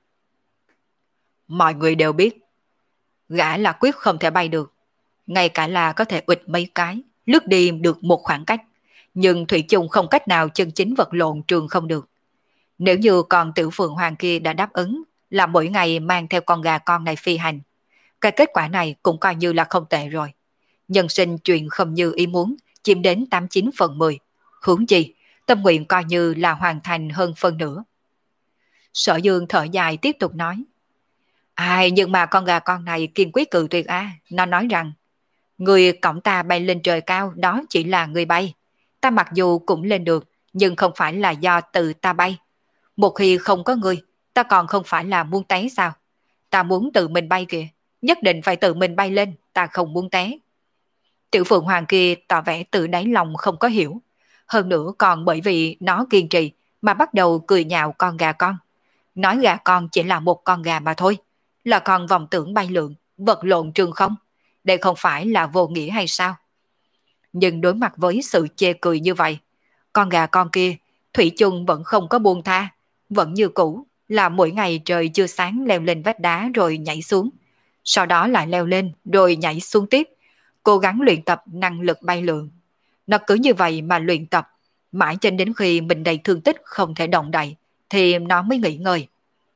Mọi người đều biết, gã là quyết không thể bay được. Ngay cả là có thể ụt mấy cái, lướt đi được một khoảng cách, nhưng thủy chung không cách nào chân chính vật lộn trường không được. Nếu như con Tiểu Phượng Hoàng kia đã đáp ứng là mỗi ngày mang theo con gà con này phi hành, cái kết quả này cũng coi như là không tệ rồi. Nhân sinh chuyện không như ý muốn, chiếm đến 89/10. Huống chi, tâm nguyện coi như là hoàn thành hơn phân nửa. Sở Dương thở dài tiếp tục nói: Ai, nhưng mà con gà con này kiên quyết cự tuyệt a. Nó nói rằng: Người cõng ta bay lên trời cao đó chỉ là người bay. Ta mặc dù cũng lên được, nhưng không phải là do tự ta bay. Một khi không có người, ta còn không phải là muốn té sao? Ta muốn tự mình bay kìa, nhất định phải tự mình bay lên, ta không muốn té. Tiểu Phượng Hoàng kia tỏ vẻ tự đáy lòng không có hiểu. Hơn nữa còn bởi vì nó kiên trì mà bắt đầu cười nhạo con gà con. Nói gà con chỉ là một con gà mà thôi, là con vọng tưởng bay lượn, vật lộn trường không. Đây không phải là vô nghĩa hay sao? Nhưng đối mặt với sự chê cười như vậy, con gà con kia thủy chung vẫn không có buông tha, vẫn như cũ là mỗi ngày trời chưa sáng leo lên vách đá rồi nhảy xuống, sau đó lại leo lên rồi nhảy xuống tiếp, cố gắng luyện tập năng lực bay lượn. Nó cứ như vậy mà luyện tập, mãi cho đến khi mình đầy thương tích không thể động đậy, thì nó mới nghỉ ngơi.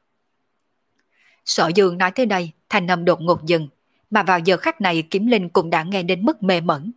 Sở Dương nói tới đây, thanh âm đột ngột dừng, mà vào giờ khắc này Kiếm Linh cũng đã nghe đến mức mê mẩn.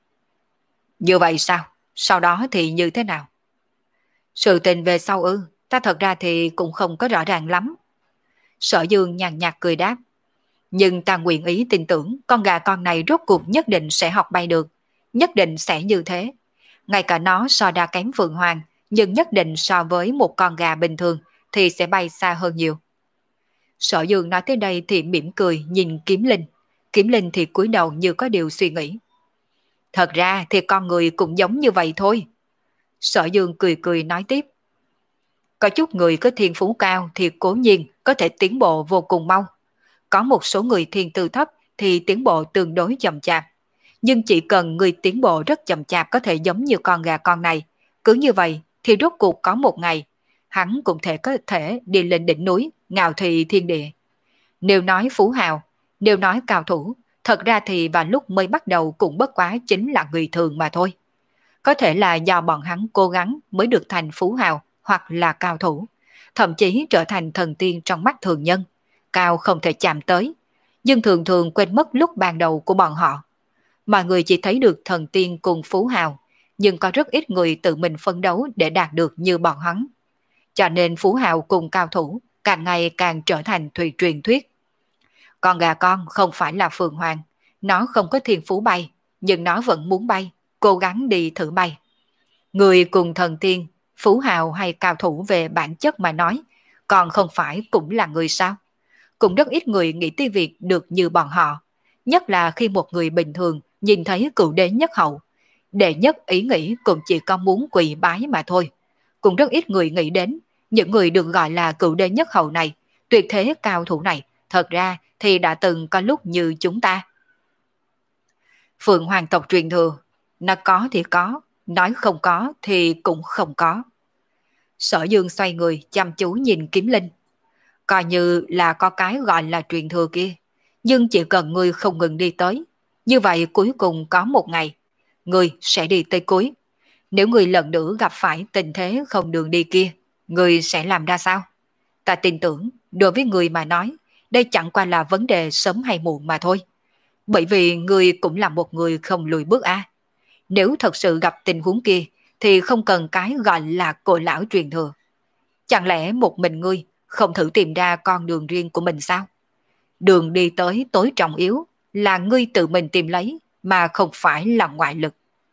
Như vậy sao? Sau đó thì như thế nào? Sự tình về sau ư, ta thật ra thì cũng không có rõ ràng lắm. Sở Dương nhàn nhạt cười đáp. Nhưng ta nguyện ý tin tưởng con gà con này rốt cuộc nhất định sẽ học bay được, nhất định sẽ như thế. Ngay cả nó so đa kém Phượng Hoàng, nhưng nhất định so với một con gà bình thường thì sẽ bay xa hơn nhiều. Sở Dương nói tới đây thì mỉm cười nhìn Kiếm Linh. Kiếm Linh thì cúi đầu như có điều suy nghĩ. Thật ra thì con người cũng giống như vậy thôi. Sở Dương cười cười nói tiếp. Có chút người có thiên phú cao thì cố nhiên có thể tiến bộ vô cùng mau. Có một số người thiên tư thấp thì tiến bộ tương đối chậm chạp. Nhưng chỉ cần người tiến bộ rất chậm chạp có thể giống như con gà con này, cứ như vậy thì rốt cuộc có một ngày, hắn cũng có thể đi lên đỉnh núi, ngạo thị thiên địa. Nếu nói phú hào, nếu nói cao thủ, thật ra thì vào lúc mới bắt đầu cũng bất quá chính là người thường mà thôi. Có thể là do bọn hắn cố gắng mới được thành phú hào hoặc là cao thủ, thậm chí trở thành thần tiên trong mắt thường nhân, cao không thể chạm tới, nhưng thường thường quên mất lúc ban đầu của bọn họ. Mọi người chỉ thấy được thần tiên cùng phú hào, nhưng có rất ít người tự mình phấn đấu để đạt được như bọn hắn. Cho nên phú hào cùng cao thủ càng ngày càng trở thành truyền thuyết. Con gà con không phải là Phượng Hoàng, nó không có thiên phú bay, nhưng nó vẫn muốn bay, cố gắng đi thử bay. Người cùng thần tiên, phú hào hay cao thủ về bản chất mà nói, còn không phải cũng là người sao? Cũng rất ít người nghĩ tới việc được như bọn họ, nhất là khi một người bình thường nhìn thấy cựu đế nhất hậu. Đệ nhất ý nghĩ cũng chỉ có muốn quỳ bái mà thôi. Cũng rất ít người nghĩ đến, những người được gọi là cựu đế nhất hậu này, tuyệt thế cao thủ này, thật ra thì đã từng có lúc như chúng ta. Phượng Hoàng tộc truyền thừa, nó có thì có, nói không có thì cũng không có. Sở Dương xoay người chăm chú nhìn Kiếm Linh. Coi như là có cái gọi là truyền thừa kia, nhưng chỉ cần ngươi không ngừng đi tới, như vậy cuối cùng có một ngày, ngươi sẽ đi tới cuối. Nếu ngươi lần nữa gặp phải tình thế không đường đi kia, ngươi sẽ làm ra sao? Ta tin tưởng, đối với ngươi mà nói, đây chẳng qua là vấn đề sớm hay muộn mà thôi. Bởi vì ngươi cũng là một người không lùi bước a. Nếu thật sự gặp tình huống kia, thì không cần cái gọi là cổ lão truyền thừa. Chẳng lẽ một mình ngươi không thử tìm ra con đường riêng của mình sao? Đường đi tới tối trọng yếu là ngươi tự mình tìm lấy, mà không phải là ngoại lực.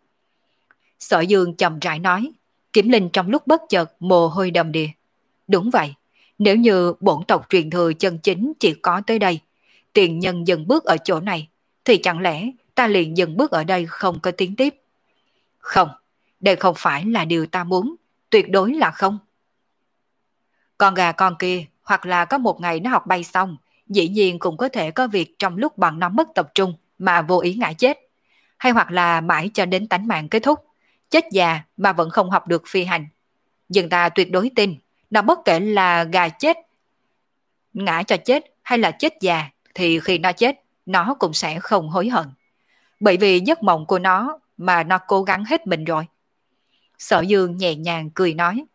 Sở Dương chậm rãi nói, Kiếm Linh trong lúc bất chợt mồ hôi đầm đìa. Đúng vậy, nếu như bổn tộc truyền thừa chân chính chỉ có tới đây, tiền nhân dừng bước ở chỗ này, thì chẳng lẽ ta liền dừng bước ở đây không có tiến tiếp? Không, đây không phải là điều ta muốn, tuyệt đối là không. Con gà con kia, hoặc là có một ngày nó học bay xong, dĩ nhiên cũng có thể có việc trong lúc bọn nó mất tập trung mà vô ý ngã chết. Hay hoặc là mãi cho đến tánh mạng kết thúc, chết già mà vẫn không học được phi hành. Nhưng ta tuyệt đối tin, nó bất kể là gà chết, ngã cho chết hay là chết già, thì khi nó chết, nó cũng sẽ không hối hận. Bởi vì giấc mộng của nó mà nó cố gắng hết mình rồi. Sở Dương nhẹ nhàng cười nói.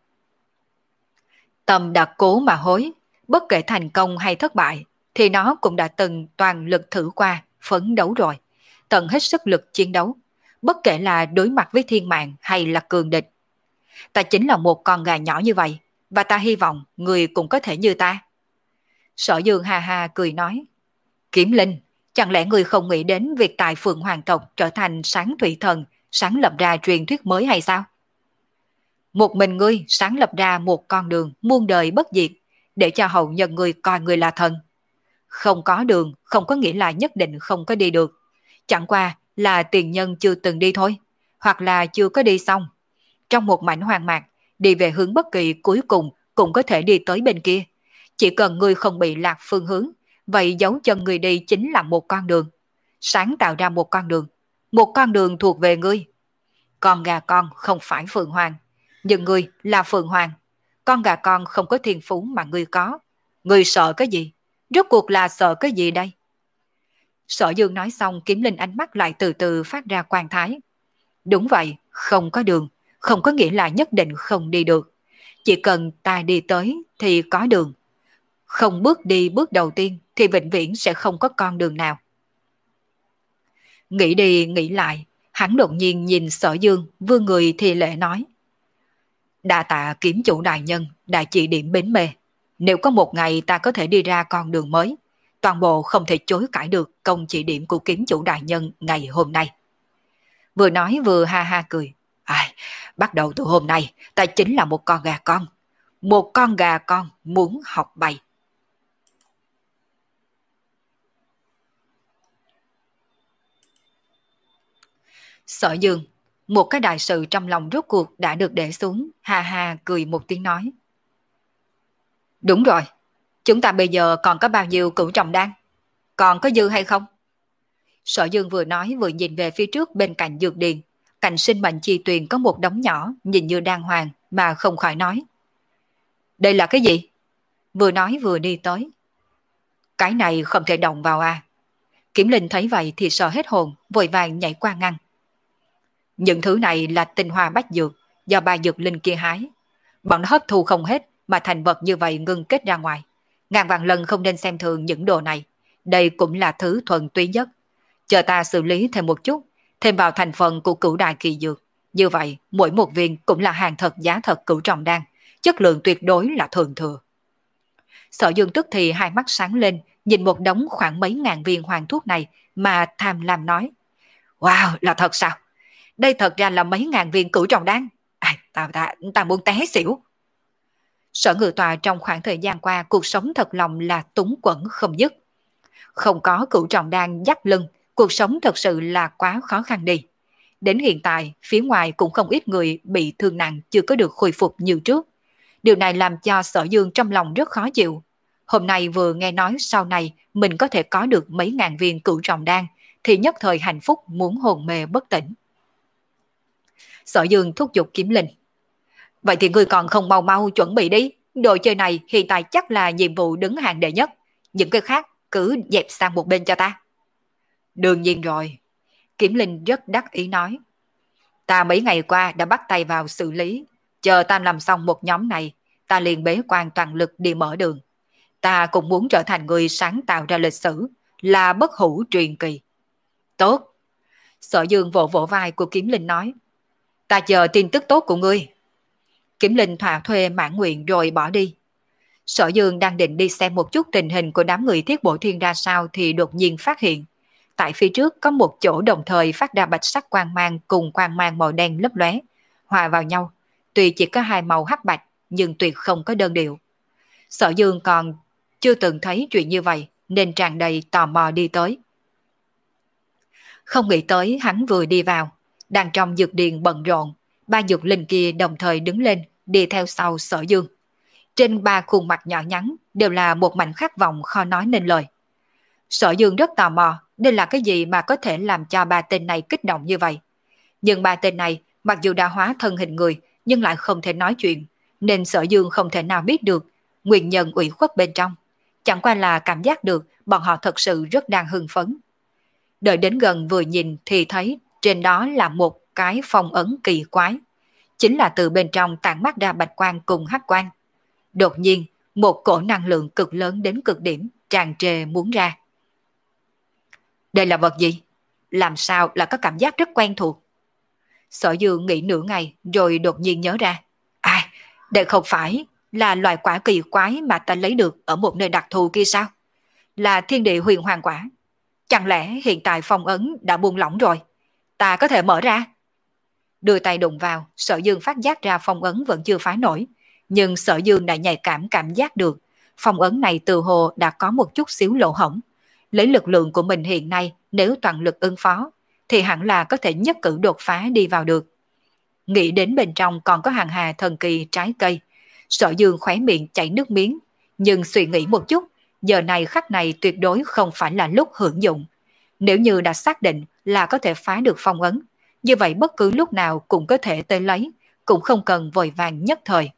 Tâm đã cố mà hối, bất kể thành công hay thất bại, thì nó cũng đã từng toàn lực thử qua, phấn đấu rồi, tận hết sức lực chiến đấu, bất kể là đối mặt với thiên mạng hay là cường địch. Ta chính là một con gà nhỏ như vậy, và ta hy vọng người cũng có thể như ta. Sở Dương ha ha cười nói, Kiếm Linh, chẳng lẽ người không nghĩ đến việc tại Phượng Hoàng tộc trở thành sáng thủy thần, sáng lập ra truyền thuyết mới hay sao? Một mình ngươi sáng lập ra một con đường muôn đời bất diệt, để cho hậu nhân ngươi coi ngươi là thần. Không có đường không có nghĩa là nhất định không có đi được. Chẳng qua là tiền nhân chưa từng đi thôi, hoặc là chưa có đi xong. Trong một mảnh hoang mạc, đi về hướng bất kỳ cuối cùng cũng có thể đi tới bên kia. Chỉ cần ngươi không bị lạc phương hướng, vậy dấu chân ngươi đi chính là một con đường. Sáng tạo ra một con đường thuộc về ngươi. Con gà con không phải Phượng Hoàng, nhưng ngươi là Phượng Hoàng. Con gà con không có thiên phú mà ngươi có. Ngươi sợ cái gì? Rốt cuộc là sợ cái gì đây? Sở Dương nói xong, Kiếm Linh ánh mắt lại từ từ phát ra quang thái. Đúng vậy, không có đường, không có nghĩa là nhất định không đi được. Chỉ cần ta đi tới thì có đường. Không bước đi bước đầu tiên thì vĩnh viễn sẽ không có con đường nào. Nghĩ đi nghĩ lại, hắn đột nhiên nhìn Sở Dương, vươn người thì lễ nói. Đa tạ kiếm chủ đại nhân, đã chỉ điểm bến mê. Nếu có một ngày ta có thể đi ra con đường mới, toàn bộ không thể chối cãi được công chỉ điểm của kiếm chủ đại nhân ngày hôm nay. Vừa nói vừa ha ha cười. Ai, bắt đầu từ hôm nay, ta chính là một con gà con. Một con gà con muốn học bay. Sở Dương, một cái đại sự trong lòng rốt cuộc đã được để xuống, ha ha cười một tiếng nói. Đúng rồi, chúng ta bây giờ còn có bao nhiêu cửu trọng đan? Còn có dư hay không? Sở Dương vừa nói vừa nhìn về phía trước bên cạnh dược điền. Cạnh sinh mệnh chi tuyền có một đống nhỏ nhìn như đan hoàng mà không khỏi nói. Đây là cái gì? Vừa nói vừa đi tới. Cái này không thể động vào à? Kiểm Linh thấy vậy thì sợ hết hồn, vội vàng nhảy qua ngăn. Những thứ này là tinh hoa bách dược do ba dược linh kia hái. Bọn nó hấp thu không hết mà thành vật như vậy ngưng kết ra ngoài. Ngàn vạn lần không nên xem thường những đồ này. Đây cũng là thứ thuần túy nhất. Chờ ta xử lý thêm một chút, thêm vào thành phần của cửu đại kỳ dược. Như vậy, mỗi một viên cũng là hàng thật giá thật cửu trọng đan, chất lượng tuyệt đối là thượng thừa. Sở Dương tức thì hai mắt sáng lên, nhìn một đống khoảng mấy ngàn viên hoàng thuốc này mà tham lam nói. Wow, là thật sao? Đây thật ra là mấy ngàn viên cửu trọng đan. Ta muốn té xỉu. Sở Ngự Tòa trong khoảng thời gian qua cuộc sống thật lòng là túng quẫn không dứt. Không có cửu trọng đan dắt lưng, cuộc sống thật sự là quá khó khăn đi. Đến hiện tại, phía ngoài cũng không ít người bị thương nặng chưa có được khôi phục như trước. Điều này làm cho Sở Dương trong lòng rất khó chịu. Hôm nay vừa nghe nói sau này mình có thể có được mấy ngàn viên cửu trọng đan, thì nhất thời hạnh phúc muốn hồn mê bất tỉnh. Sở Dương thúc giục Kiếm Linh. Vậy thì ngươi còn không mau mau chuẩn bị đi. Đồ chơi này hiện tại chắc là nhiệm vụ đứng hàng đệ nhất. Những cái khác cứ dẹp sang một bên cho ta. Đương nhiên rồi. Kiếm Linh rất đắc ý nói. Ta mấy ngày qua đã bắt tay vào xử lý. Chờ ta làm xong một nhóm này, ta liền bế quan toàn lực đi mở đường. Ta cũng muốn trở thành người sáng tạo ra lịch sử, là bất hủ truyền kỳ. Tốt. Sở Dương vỗ vỗ vai của Kiếm Linh nói. Ta chờ tin tức tốt của ngươi. Kiếm Linh thỏa thuê mãn nguyện rồi bỏ đi. Sở Dương đang định đi xem một chút tình hình của đám người Thiết Bổ Thiên ra sao thì đột nhiên phát hiện. Tại phía trước có một chỗ đồng thời phát ra bạch sắc quang mang cùng quang mang màu đen lấp lóe, hòa vào nhau. Tuy chỉ có hai màu hắc bạch nhưng tuyệt không có đơn điệu. Sở Dương còn chưa từng thấy chuyện như vậy nên tràn đầy tò mò đi tới. Không nghĩ tới hắn vừa đi vào, đang trong dược điền bận rộn, ba dược linh kia đồng thời đứng lên đi theo sau Sở Dương. Trên ba khuôn mặt nhỏ nhắn đều là một mảnh khát vọng khó nói nên lời. Sở Dương rất tò mò đây là cái gì mà có thể làm cho ba tên này kích động như vậy. Nhưng ba tên này mặc dù đã hóa thân hình người nhưng lại không thể nói chuyện, nên Sở Dương không thể nào biết được nguyên nhân ủy khuất bên trong. Chẳng qua là cảm giác được bọn họ thật sự rất đang hưng phấn. Đợi đến gần vừa nhìn thì thấy trên đó là một cái phong ấn kỳ quái. Chính là từ bên trong tản mát ra bạch quang cùng hắc quang. Đột nhiên, một cổ năng lượng cực lớn đến cực điểm, tràn trề muốn ra. Đây là vật gì? Làm sao là có cảm giác rất quen thuộc? Sở Dương nghĩ nửa ngày rồi đột nhiên nhớ ra. Đây không phải là loại quả kỳ quái mà ta lấy được ở một nơi đặc thù kia sao? Là thiên địa huyền hoàng quả. Chẳng lẽ hiện tại phong ấn đã buông lỏng rồi? Ta có thể mở ra? Đưa tay đụng vào, Sở Dương phát giác ra phong ấn vẫn chưa phá nổi. Nhưng Sở Dương đã nhạy cảm giác được phong ấn này từ hồ đã có một chút xíu lỗ hổng. Lấy lực lượng của mình hiện nay, nếu toàn lực ứng phó thì hẳn là có thể nhất cử đột phá đi vào được. Nghĩ đến bên trong còn có hàng hà thần kỳ trái cây, Sở Dương khóe miệng chảy nước miếng, nhưng suy nghĩ một chút, giờ này khắc này tuyệt đối không phải là lúc hưởng dụng. Nếu như đã xác định là có thể phá được phong ấn, như vậy bất cứ lúc nào cũng có thể tới lấy, cũng không cần vội vàng nhất thời.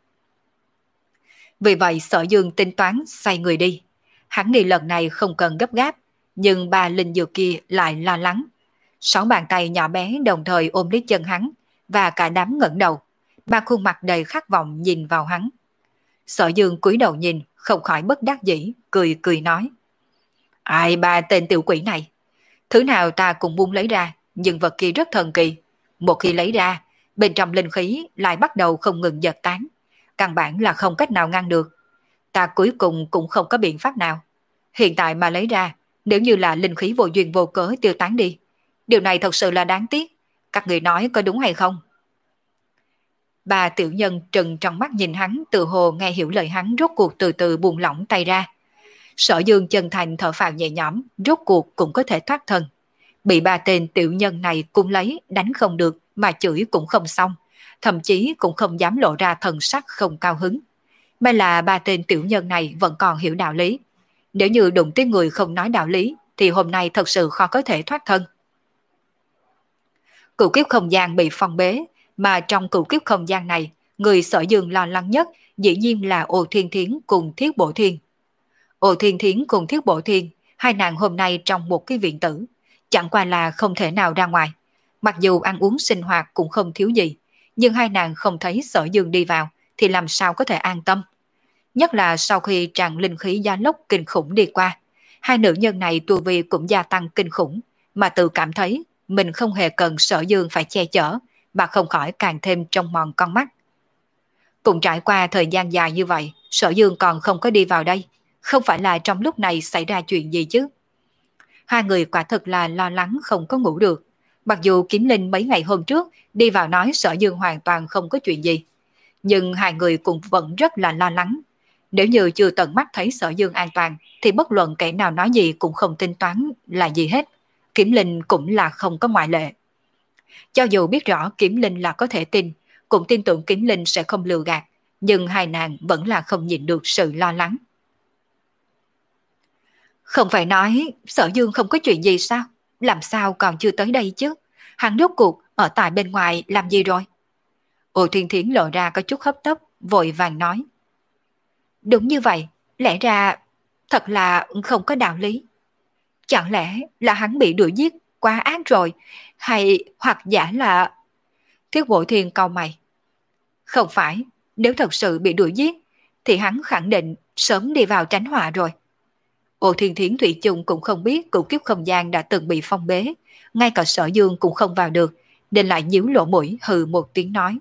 Vì vậy Sở Dương tính toán xoay người đi. Hắn đi lần này không cần gấp gáp, nhưng ba linh dược kia lại lo lắng. 6 bàn tay nhỏ bé đồng thời ôm lấy chân hắn, và cả đám ngẩng đầu. Ba khuôn mặt đầy khát vọng nhìn vào hắn. Sở Dương cúi đầu nhìn, không khỏi bất đắc dĩ, cười cười nói. Ai ba tên tiểu quỷ này? Thứ nào ta cũng muốn lấy ra, nhưng vật kia rất thần kỳ. Một khi lấy ra, bên trong linh khí lại bắt đầu không ngừng giật tán. Căn bản là không cách nào ngăn được. Ta cuối cùng cũng không có biện pháp nào. Hiện tại mà lấy ra, nếu như là linh khí vô duyên vô cớ tiêu tán đi, điều này thật sự là đáng tiếc. Các người nói có đúng hay không? Bà tiểu nhân trừng trong mắt nhìn hắn, tự hồ nghe hiểu lời hắn, rốt cuộc từ từ buông lỏng tay ra. Sở Dương chân thành thở phào nhẹ nhõm, rốt cuộc cũng có thể thoát thân. Bị ba tên tiểu nhân này cung lấy, đánh không được mà chửi cũng không xong, thậm chí cũng không dám lộ ra thần sắc không cao hứng. May là ba tên tiểu nhân này vẫn còn hiểu đạo lý. Nếu như đụng tới người không nói đạo lý thì hôm nay thật sự khó có thể thoát thân. Cửu kiếp không gian bị phong bế, mà trong cửu kiếp không gian này, người Sở Dương lo lắng nhất dĩ nhiên là Ô Thiên Thiến cùng Thiết Bổ Thiên. Ô Thiên Thiến cùng Thiết Bổ Thiên, hai nàng hôm nay trong một cái viện tử, chẳng qua là không thể nào ra ngoài. Mặc dù ăn uống sinh hoạt cũng không thiếu gì, nhưng hai nàng không thấy Sở Dương đi vào thì làm sao có thể an tâm. Nhất là sau khi tràn linh khí gió lốc kinh khủng đi qua, hai nữ nhân này tu vi cũng gia tăng kinh khủng, mà tự cảm thấy mình không hề cần Sở Dương phải che chở, mà không khỏi càng thêm trông mòn con mắt. Cũng trải qua thời gian dài như vậy, Sở Dương còn không có đi vào đây, không phải là trong lúc này xảy ra chuyện gì chứ? Hai người quả thực là lo lắng không có ngủ được. Mặc dù Kiếm Linh mấy ngày hôm trước đi vào nói Sở Dương hoàn toàn không có chuyện gì, nhưng hai người cũng vẫn rất là lo lắng. Nếu như chưa tận mắt thấy Sở Dương an toàn thì bất luận kẻ nào nói gì cũng không tính toán là gì hết. Kiếm Linh cũng là không có ngoại lệ. Cho dù biết rõ Kiếm Linh là có thể tin, cũng tin tưởng Kiếm Linh sẽ không lừa gạt, nhưng hai nàng vẫn là không nhịn được sự lo lắng. Không phải nói Sở Dương không có chuyện gì sao? Làm sao còn chưa tới đây chứ? Hắn rốt cuộc ở tại bên ngoài làm gì rồi? Ô Thiên Thiến lộ ra có chút hấp tấp, vội vàng nói. Đúng như vậy, lẽ ra thật là không có đạo lý. Chẳng lẽ là hắn bị đuổi giết quá ác rồi, hay hoặc giả là... Thiết Bộ Thiên cau mày. Không phải, nếu thật sự bị đuổi giết thì hắn khẳng định sớm đi vào tránh họa rồi. Ô Thiên Thiến Thủy chung cũng không biết cửu kiếp không gian đã từng bị phong bế, ngay cả Sở Dương cũng không vào được, nên lại nhíu lỗ mũi hừ một tiếng nói.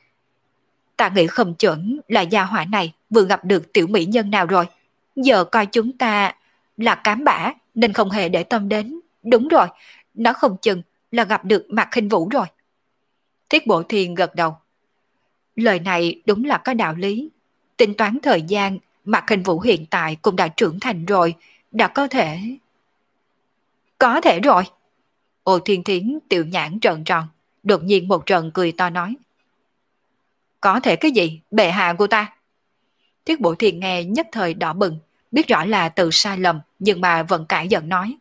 Ta nghĩ không chuẩn là gia hỏa này vừa gặp được tiểu mỹ nhân nào rồi. Giờ coi chúng ta là cám bã nên không hề để tâm đến. Đúng rồi, nó không chừng là gặp được Mạc Khinh Vũ rồi. Thiết Bộ Thiên gật đầu. Lời này đúng là có đạo lý. Tính toán thời gian, Mạc Khinh Vũ hiện tại cũng đã trưởng thành rồi, đã có thể... Có thể rồi. Ô Thiên Thiến tiểu nhãn trợn tròn, đột nhiên một trận cười to nói. Có thể cái gì, bệ hạ của ta? Thiết Bộ Thiên nghe nhất thời đỏ bừng, biết rõ là tự sai lầm, nhưng mà vẫn cãi giận nói.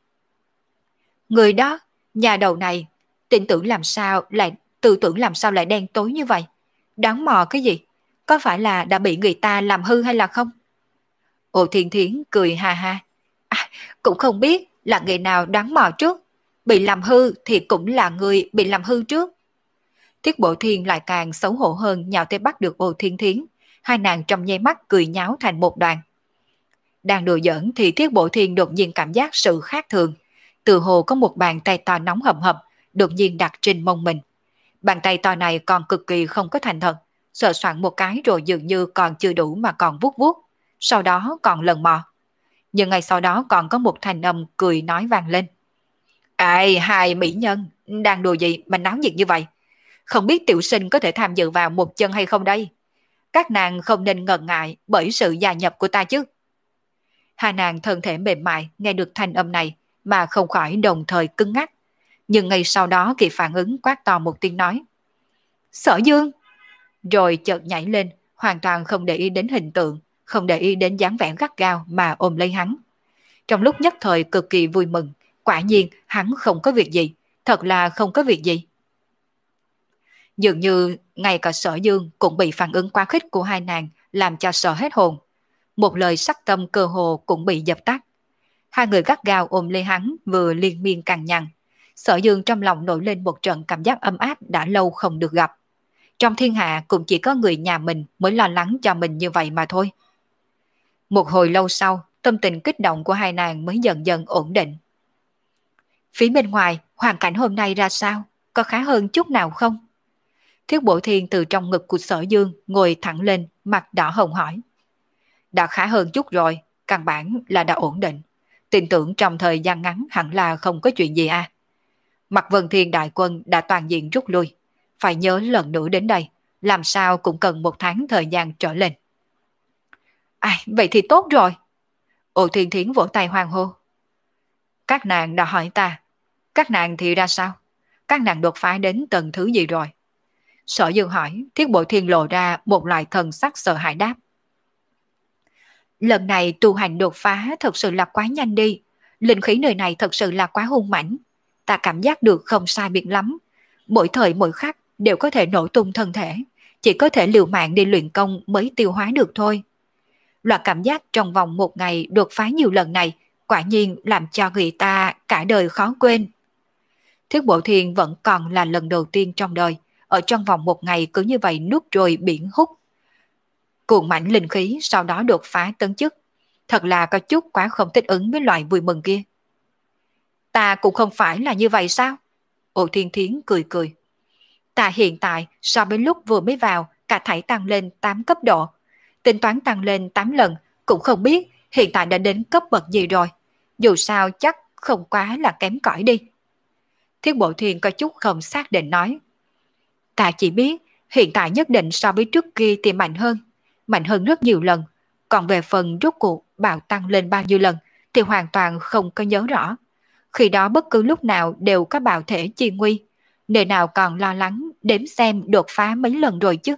Người đó, nhà đầu này, tin tưởng làm sao lại, tư tưởng làm sao lại đen tối như vậy? Đáng mò cái gì? Có phải là đã bị người ta làm hư hay là không? Ô Thiên Thiến cười ha ha. À, cũng không biết là người nào đáng mò trước. Bị làm hư thì cũng là người bị làm hư trước. Thiết Bộ Thiên lại càng xấu hổ hơn nhào tới bắt được Ô Thiên Thiến. Hai nàng trong nháy mắt cười nháo thành một đoàn. Đang đùa giỡn thì Thiết Bộ Thiên đột nhiên cảm giác sự khác thường. Từ hồ có một bàn tay to nóng hầm hập đột nhiên đặt trên mông mình. Bàn tay to này còn cực kỳ không có thành thật, sờ soạn một cái rồi dường như còn chưa đủ mà còn vuốt vuốt, sau đó còn lần mò. Nhưng ngay sau đó còn có một thanh âm cười nói vang lên. Ai, hai mỹ nhân, đang đùa gì mà náo nhiệt như vậy? Không biết tiểu sinh có thể tham dự vào một chân hay không đây? Các nàng không nên ngần ngại bởi sự gia nhập của ta chứ. Hai nàng thân thể mềm mại nghe được thanh âm này mà không khỏi đồng thời cứng ngắc. Nhưng ngay sau đó kịp phản ứng quát to một tiếng nói. Sở Dương! Rồi chợt nhảy lên, hoàn toàn không để ý đến hình tượng, không để ý đến dáng vẻ gắt gao mà ôm lấy hắn. Trong lúc nhất thời cực kỳ vui mừng, quả nhiên hắn không có việc gì, thật là không có việc gì. Dường như ngay cả Sở Dương cũng bị phản ứng quá khích của hai nàng làm cho sợ hết hồn. Một lời sắc tâm cơ hồ cũng bị dập tắt. Hai người gắt gao ôm lấy hắn vừa liên miên cằn nhằn. Sở Dương trong lòng nổi lên một trận cảm giác ấm áp đã lâu không được gặp. Trong thiên hạ cũng chỉ có người nhà mình mới lo lắng cho mình như vậy mà thôi. Một hồi lâu sau, tâm tình kích động của hai nàng mới dần dần ổn định. Phía bên ngoài, hoàn cảnh hôm nay ra sao? Có khá hơn chút nào không? Thiết Bổ Thiên từ trong ngực của Sở Dương ngồi thẳng lên, mặt đỏ hồng hỏi. Đã khá hơn chút rồi, căn bản là đã ổn định. Tin tưởng trong thời gian ngắn hẳn là không có chuyện gì à. Mặt Vân Thiên đại quân đã toàn diện rút lui. Phải nhớ lần nữa đến đây, làm sao cũng cần 1 tháng thời gian trở lên. À, vậy thì tốt rồi. Ô Thiên Thiến vỗ tay hoan hô. Các nàng đã hỏi ta, các nàng thì ra sao? Các nàng đột phá đến tầng thứ gì rồi? Sở Dương hỏi, Thiết Bộ Thiên lộ ra một loại thần sắc sợ hãi đáp. Lần này tu hành đột phá thật sự là quá nhanh đi. Linh khí nơi này thật sự là quá hung mãnh. Ta cảm giác được không sai biệt lắm. Mỗi thời mỗi khắc đều có thể nổ tung thân thể. Chỉ có thể liều mạng đi luyện công mới tiêu hóa được thôi. Loại cảm giác trong vòng 1 ngày đột phá nhiều lần này quả nhiên làm cho người ta cả đời khó quên. Thiết Bộ Thiên vẫn còn là lần đầu tiên trong đời, ở trong vòng 1 ngày cứ như vậy nuốt trôi biển hút. Cuồng mãnh linh khí sau đó đột phá tấn chức. Thật là có chút quá không thích ứng với loại vui mừng kia. Ta cũng không phải là như vậy sao? Ô Thiên Thiến cười cười. Ta hiện tại so với lúc vừa mới vào cả thảy tăng lên 8 cấp độ. Tính toán tăng lên 8 lần cũng không biết hiện tại đã đến cấp bậc gì rồi. Dù sao chắc không quá là kém cỏi đi. Thiết Bộ Thiên có chút không xác định nói. Ta chỉ biết hiện tại nhất định so với trước kia thì mạnh hơn rất nhiều lần. Còn về phần rốt cuộc bạo tăng lên bao nhiêu lần thì hoàn toàn không có nhớ rõ. Khi đó bất cứ lúc nào đều có bạo thể chi nguy, nơi nào còn lo lắng đếm xem đột phá mấy lần rồi chứ.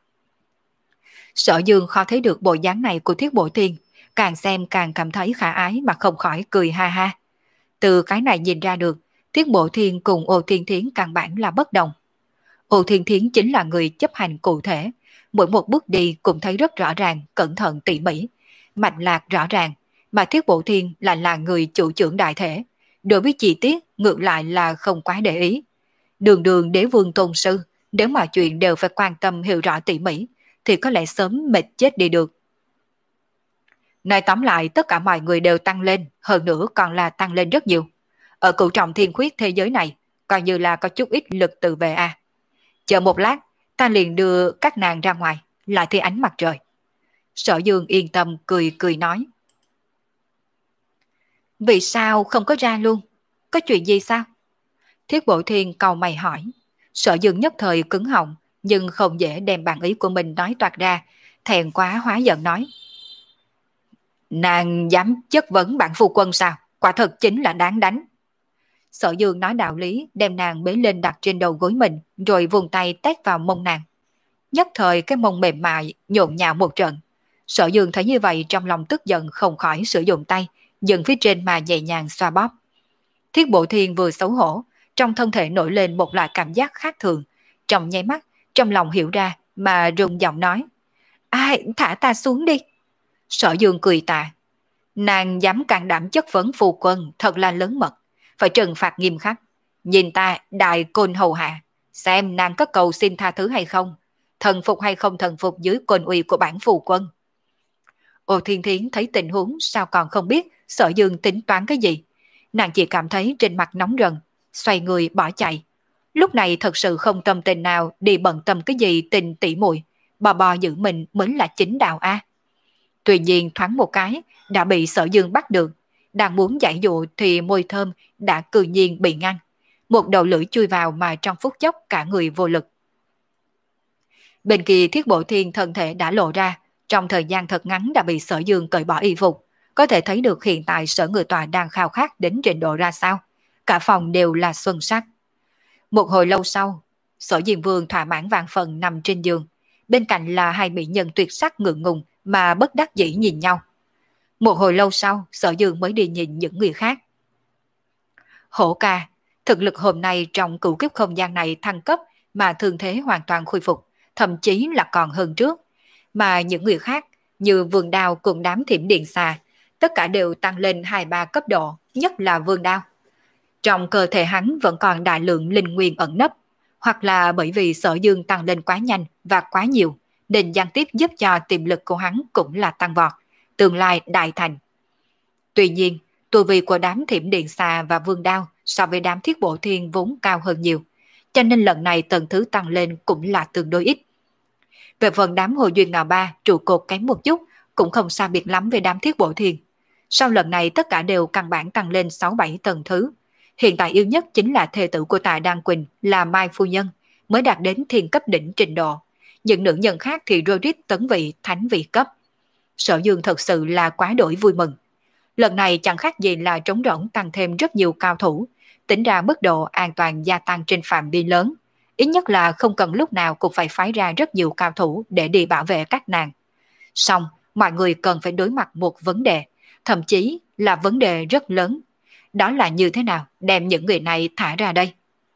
Sở Dương khó thấy được bộ dáng này của Thiết Bộ Thiên, càng xem càng cảm thấy khả ái mà không khỏi cười ha ha. Từ cái này nhìn ra được, Thiết Bộ Thiên cùng Ô Thiên Thiến căn bản là bất đồng. Ô Thiên Thiến chính là người chấp hành cụ thể, mỗi một bước đi cũng thấy rất rõ ràng, cẩn thận tỉ mỉ, mạch lạc rõ ràng, mà Thiết Bộ Thiên lại là người chủ trưởng đại thể, đối với chi tiết ngược lại là không quá để ý. Đường đường đế vương tôn sư, nếu mà chuyện đều phải quan tâm hiểu rõ tỉ mỉ, thì có lẽ sớm mệt chết đi được. Nói tóm lại tất cả mọi người đều tăng lên, hơn nữa còn là tăng lên rất nhiều. Ở cửu trọng thiên khuyết thế giới này, coi như là có chút ít lực từ về a. Chờ một lát, ta liền đưa các nàng ra ngoài, lại thi ánh mặt trời. Sở Dương yên tâm cười cười nói. Vì sao không có ra luôn? Có chuyện gì sao? Thiết Bộ Thiên cau mày hỏi. Sở Dương nhất thời cứng họng, nhưng không dễ đem bản ý của mình nói toạc ra, thẹn quá hóa giận nói. Nàng dám chất vấn bản phu quân sao? Quả thật chính là đáng đánh. Sở Dương nói đạo lý, đem nàng bế lên đặt trên đầu gối mình, rồi vùng tay tét vào mông nàng. Nhất thời cái mông mềm mại, nhộn nhạo một trận. Sở Dương thấy như vậy trong lòng tức giận không khỏi sử dụng tay, dừng phía trên mà nhẹ nhàng xoa bóp. Thiết Bộ Thiên vừa xấu hổ, trong thân thể nổi lên một loại cảm giác khác thường. Trong nháy mắt, trong lòng hiểu ra mà rung giọng nói. Ai, thả ta xuống đi. Sở Dương cười tà. Nàng dám can đảm chất vấn phu quân thật là lớn mật, phải trừng phạt nghiêm khắc. Nhìn ta đại côn hầu hạ, xem nàng có cầu xin tha thứ hay không, thần phục hay không thần phục dưới côn uy của bản phu quân. Ô Thiên Thiến thấy tình huống sao còn không biết Sở Dương tính toán cái gì. Nàng chỉ cảm thấy trên mặt nóng rần, xoay người bỏ chạy. Lúc này thật sự không tâm tình nào đi bận tâm cái gì tình tỉ muội, bò bò giữ mình mới là chính đạo a. Tuy nhiên thoáng một cái đã bị Sở Dương bắt được, đang muốn giải dụ thì môi thơm đã cư nhiên bị ngăn. Một đầu lưỡi chui vào mà trong phút chốc cả người vô lực. Bên kia Thiết Bộ Thiên thân thể đã lộ ra, trong thời gian thật ngắn đã bị Sở Dương cởi bỏ y phục. Có thể thấy được hiện tại Sở Người Tòa đang khao khát đến trình độ ra sao. Cả phòng đều là xuân sắc. Một hồi lâu sau, Sở Diên Vương thỏa mãn vạn phần nằm trên giường. Bên cạnh là hai mỹ nhân tuyệt sắc ngượng ngùng mà bất đắc dĩ nhìn nhau. Một hồi lâu sau, Sở Dương mới đi nhìn những người khác. Hổ ca, thực lực hôm nay trong cửu kiếp không gian này thăng cấp mà thương thế hoàn toàn khôi phục, thậm chí là còn hơn trước. Mà những người khác như Vườn Đào cùng đám Thiểm Điện Xà tất cả đều tăng lên 2-3 cấp độ, nhất là vương đao. Trong cơ thể hắn vẫn còn đại lượng linh nguyên ẩn nấp, hoặc là bởi vì Sở Dương tăng lên quá nhanh và quá nhiều, nên gián tiếp giúp cho tiềm lực của hắn cũng là tăng vọt, tương lai đại thành. Tuy nhiên, tu vi của đám Thiểm Điện Xà và Vương Đao so với đám Thiết Bộ Thiên vốn cao hơn nhiều, cho nên lần này tầng thứ tăng lên cũng là tương đối ít. Về phần đám Hồ Duyên Ngạo Ba trụ cột kém một chút, cũng không xa biệt lắm với đám Thiết Bộ Thiên. Sau lần này tất cả đều căn bản tăng lên 6-7 tầng thứ. Hiện tại yếu nhất chính là thê tử của Tạ Đan Quỳnh là Mai Phu Nhân, mới đạt đến thiên cấp đỉnh trình độ. Những nữ nhân khác thì rơi rít tấn vị, thánh vị cấp. Sở Dương thật sự là quá đổi vui mừng. Lần này chẳng khác gì là trống rỗng tăng thêm rất nhiều cao thủ, tính ra mức độ an toàn gia tăng trên phạm vi lớn. Ít nhất là không cần lúc nào cũng phải phái ra rất nhiều cao thủ để đi bảo vệ các nàng. Song, mọi người cần phải đối mặt một vấn đề, thậm chí là vấn đề rất lớn. Đó là như thế nào đem những người này thả ra đây?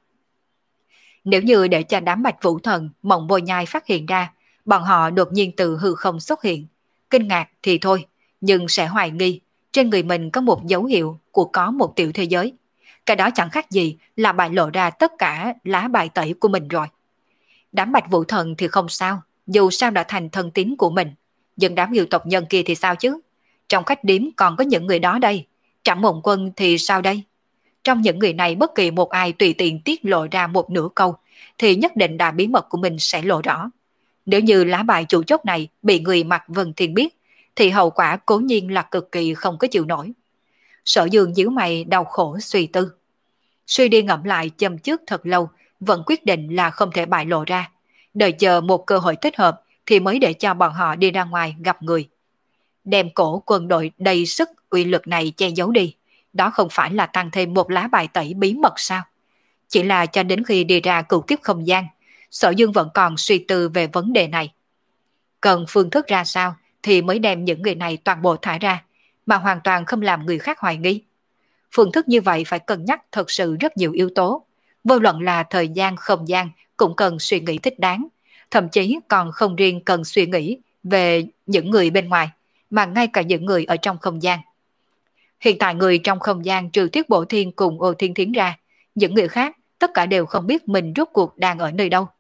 Nếu như để cho đám Bạch Vũ Thần, Mộng Vô Nhai phát hiện ra, bọn họ đột nhiên từ hư không xuất hiện. Kinh ngạc thì thôi, nhưng sẽ hoài nghi, trên người mình có một dấu hiệu của có một tiểu thế giới. Cái đó chẳng khác gì là bại lộ ra tất cả lá bài tẩy của mình rồi. Đám Bạch Vũ Thần thì không sao, dù sao đã thành thân tín của mình. Nhưng đám yêu tộc nhân kia thì sao chứ? Trong khách điếm còn có những người đó đây. Trảm Mộng Quân thì sao đây? Trong những người này bất kỳ một ai tùy tiện tiết lộ ra một nửa câu thì nhất định là bí mật của mình sẽ lộ rõ. Nếu như lá bài chủ chốt này bị người mặc Vân Thiên biết thì hậu quả cố nhiên là cực kỳ không có chịu nổi. Sở Dương nhíu mày đau khổ suy tư. Suy đi ngẫm lại châm chước thật lâu, vẫn quyết định là không thể bại lộ ra. Đợi chờ một cơ hội thích hợp thì mới để cho bọn họ đi ra ngoài gặp người. Đem cổ quân đội đầy sức uy lực này che giấu đi, đó không phải là tăng thêm một lá bài tẩy bí mật sao? Chỉ là cho đến khi đi ra cửu kiếp không gian, Sở Dương vẫn còn suy tư về vấn đề này. Cần phương thức ra sao thì mới đem những người này toàn bộ thả ra, mà hoàn toàn không làm người khác hoài nghi. Phương thức như vậy phải cân nhắc thật sự rất nhiều yếu tố. Vô luận là thời gian, không gian cũng cần suy nghĩ thích đáng. Thậm chí còn không riêng cần suy nghĩ về những người bên ngoài, mà ngay cả những người ở trong không gian. Hiện tại người trong không gian trừ Tiết Bộ Thiên cùng Ô Thiên Thiến ra, những người khác tất cả đều không biết mình rốt cuộc đang ở nơi đâu.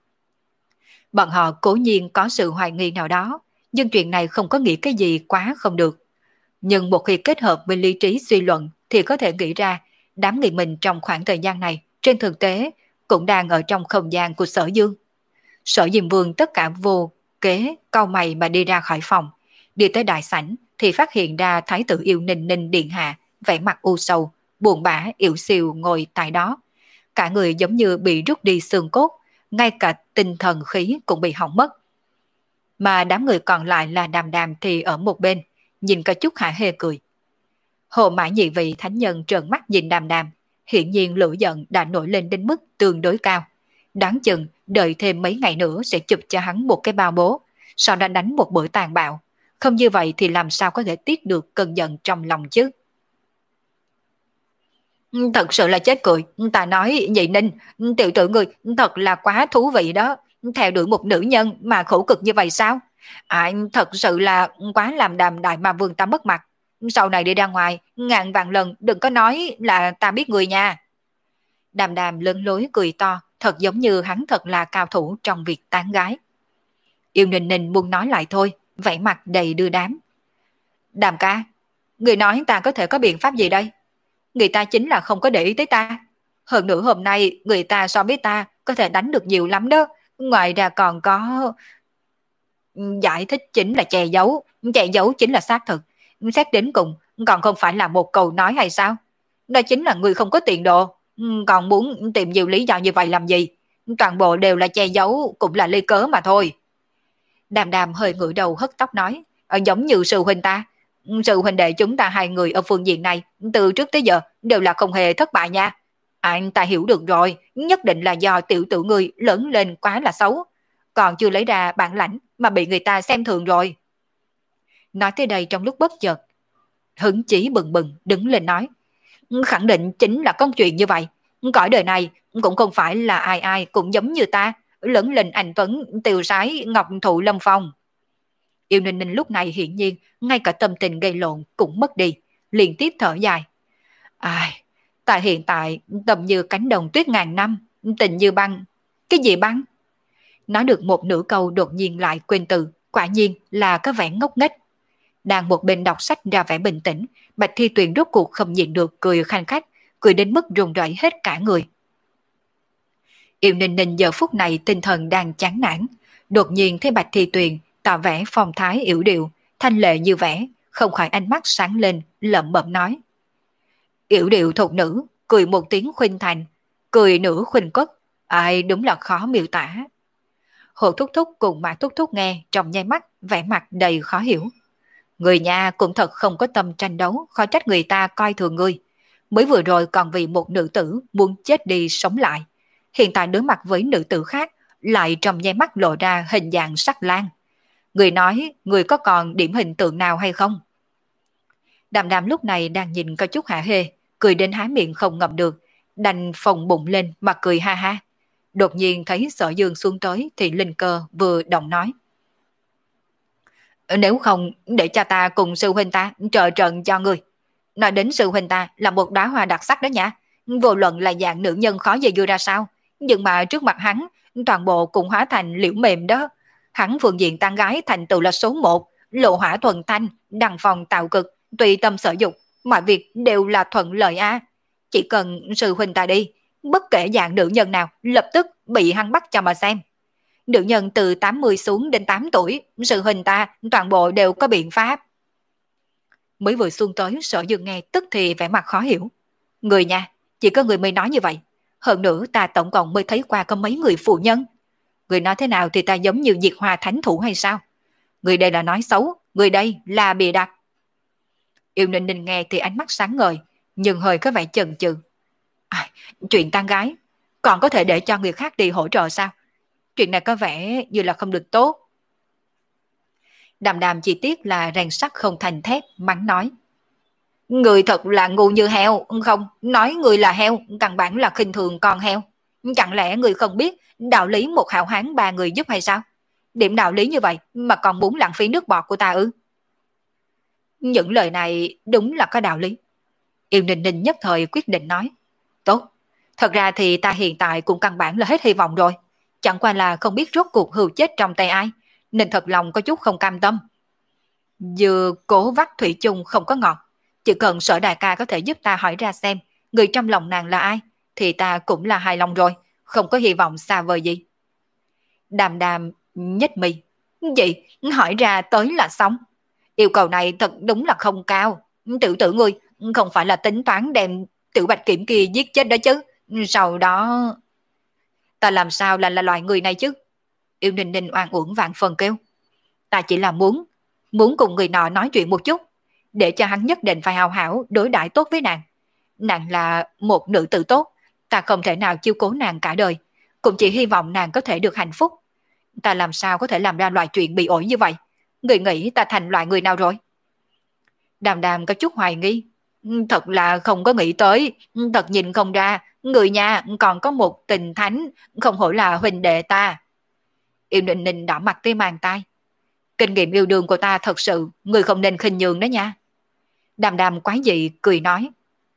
Bọn họ cố nhiên có sự hoài nghi nào đó, nhưng chuyện này không có nghĩ cái gì quá không được. Nhưng một khi kết hợp với lý trí suy luận thì có thể nghĩ ra đám người mình trong khoảng thời gian này trên thực tế cũng đang ở trong không gian của Sở Dương. Sở Diêm Vương tất cả vô kế cau mày mà đi ra khỏi phòng, đi tới đại sảnh thì phát hiện ra Thái tử Yêu Ninh Ninh điện hạ vẻ mặt u sầu, buồn bã yếu xìu ngồi tại đó. Cả người giống như bị rút đi xương cốt, ngay cả tinh thần khí cũng bị hỏng mất. Mà đám người còn lại là Đàm Đàm thì ở một bên, nhìn có chút hả hê cười. Hồ Mã Nhị Vị thánh nhân trợn mắt nhìn Đàm Đàm, hiển nhiên lửa giận đã nổi lên đến mức tương đối cao. Đáng chừng đợi thêm mấy ngày nữa sẽ chụp cho hắn một cái bao bố, sau đó đánh một bữa tàn bạo. Không như vậy thì làm sao có thể tiết được cơn giận trong lòng chứ? Thật sự là chết cười. Ta nói Nhị Ninh, tiểu tử người thật là quá thú vị đó. Theo đuổi một nữ nhân mà khổ cực như vậy sao? Thật sự là quá làm Đàm Đại Ma Vương ta mất mặt. Sau này đi ra ngoài, ngàn vạn lần đừng có nói là ta biết người nha. Đàm Đàm lớn lối cười to, thật giống như hắn thật là cao thủ trong việc tán gái. Yêu Ninh Ninh muốn nói lại thôi, vẻ mặt đầy đưa đám. Đàm ca, người nói ta có thể có biện pháp gì đây? Người ta chính là không có để ý tới ta. Hơn nữa hôm nay người ta so với ta có thể đánh được nhiều lắm đó. Ngoài ra còn có... Giải thích chính là che giấu chính là xác thực. Xét đến cùng còn không phải là một câu nói hay sao? Đó chính là người không có tiền đồ. Còn muốn tìm nhiều lý do như vậy làm gì? Toàn bộ đều là che giấu, cũng là lý cớ mà thôi. Đàm Đàm hơi ngửa đầu hất tóc nói, giống như sư huynh ta. Sư huynh đệ chúng ta hai người ở phương diện này từ trước tới giờ đều là không hề thất bại nha. Anh ta hiểu được rồi, nhất định là do tiểu tử người lớn lên quá là xấu, còn chưa lấy ra bản lãnh mà bị người ta xem thường rồi. Nói tới đây trong lúc bất chợt, hứng chí bừng bừng đứng lên nói, khẳng định chính là công chuyện như vậy. Cõi đời này cũng không phải là ai ai cũng giống như ta, lớn lên anh tuấn tiêu sái ngọc thụ lâm phong. Yêu Ninh Ninh lúc này hiển nhiên ngay cả tâm tình gây lộn cũng mất đi, liên tiếp thở dài. Ai, tại hiện tại tâm như cánh đồng tuyết ngàn năm, tình như băng. Cái gì băng? Nói được một nửa câu đột nhiên lại quên từ, quả nhiên là có vẻ ngốc nghếch. Đang một bên đọc sách ra vẻ bình tĩnh, Bạch Thi Tuyền rốt cuộc không nhịn được cười khanh khách, cười đến mức run rẩy hết cả người. Yêu Ninh Ninh giờ phút này tinh thần đang chán nản, đột nhiên thấy Bạch Thi Tuyền tỏ vẻ phong thái yểu điệu, thanh lệ như vẻ, không khỏi ánh mắt sáng lên, lẩm bẩm nói. Yểu điệu thục nữ, cười một tiếng khuynh thành, cười nửa khuynh cất, ai đúng là khó miêu tả. Hồ Thúc Thúc cùng Mã Thúc Thúc nghe trong nháy mắt, vẻ mặt đầy khó hiểu. Người nhà cũng thật không có tâm tranh đấu, khó trách người ta coi thường ngươi. Mới vừa rồi còn vì một nữ tử muốn chết đi sống lại. Hiện tại đối mặt với nữ tử khác, lại trong nháy mắt lộ ra hình dạng sắc lang. Người nói, người có còn điểm hình tượng nào hay không? Đàm Đàm lúc này đang nhìn có chút hả hê, cười đến há miệng không ngậm được, đành phồng bụng lên mà cười ha ha. Đột nhiên thấy Sở Dương xuống tới thì Linh Cơ vừa động nói. Nếu không, để cho ta cùng sư huynh ta trợ trận cho ngươi. Nói đến sư huynh ta là một đóa hoa đặc sắc đó nhỉ. Vô luận là dạng nữ nhân khó dây dưa ra sao, nhưng mà trước mặt hắn, toàn bộ cũng hóa thành liễu mềm đó. Hắn phương diện tán gái thành tựu là số 1, lộ hỏa thuần thanh, đăng phòng tạo cực, tùy tâm sở dục, mọi việc đều là thuận lợi a. Chỉ cần sư huynh ta đi, bất kể dạng nữ nhân nào, lập tức bị hắn bắt cho mà xem. Nữ nhân từ 80 xuống đến 8 tuổi, sự hình ta toàn bộ đều có biện pháp. Mới vừa xuân tới, Sở Dương nghe tức thì vẻ mặt khó hiểu. Người nha, chỉ có người mới nói như vậy. Hơn nữa ta tổng cộng mới thấy qua có mấy người phụ nhân. Người nói thế nào thì ta giống như Diệt Hòa thánh thủ hay sao? Người đây là nói xấu, người đây là bịa đặt. Yêu Ninh Ninh nghe thì ánh mắt sáng ngời, nhưng hơi có vẻ chần chừ. Chuyện tán gái, còn có thể để cho người khác đi hỗ trợ sao? Chuyện này có vẻ như là không được tốt. Đàm Đàm chỉ tiếc là rèn sắt không thành thép, mắng nói. Người thật là ngu như heo, không, nói người là heo, căn bản là khinh thường con heo. Chẳng lẽ người không biết đạo lý một hảo hán 3 người giúp hay sao? Điểm đạo lý như vậy mà còn muốn lãng phí nước bọt của ta ư? Những lời này đúng là có đạo lý. Yêu Ninh Ninh nhất thời quyết định nói. Tốt, thật ra thì ta hiện tại cũng căn bản là hết hy vọng rồi. Chẳng qua là không biết rốt cuộc hưu chết trong tay ai, nên thật lòng có chút không cam tâm. Vừa cố vắt thủy chung không có ngọt, chỉ cần Sở đại ca có thể giúp ta hỏi ra xem người trong lòng nàng là ai, thì ta cũng là hài lòng rồi, không có hy vọng xa vời gì. Đàm Đàm nhếch mi. Vậy hỏi ra tới là xong. Yêu cầu này thật đúng là không cao. Tiểu tử ngươi không phải là tính toán đem Tiểu Bạch Kiểm kia giết chết đó chứ. Sau đó... Ta làm sao là loại người này chứ? Yêu Ninh Ninh oan uổng vạn phần kêu. Ta chỉ là muốn cùng người nọ nói chuyện một chút, để cho hắn nhất định phải hào hảo đối đãi tốt với nàng. Nàng là một nữ tử tốt, ta không thể nào chiếu cố nàng cả đời, cũng chỉ hy vọng nàng có thể được hạnh phúc. Ta làm sao có thể làm ra loại chuyện bị ổi như vậy? Người nghĩ ta thành loại người nào rồi? Đàm Đàm có chút hoài nghi. Thật là không có nghĩ tới, thật nhìn không ra, người nhà còn có một tình thánh, không hổ là huynh đệ ta. Yêu Ninh Ninh đỏ mặt tới màn tai. Kinh nghiệm yêu đương của ta thật sự, người không nên khinh nhường đó nha. Đàm Đàm quái dị cười nói.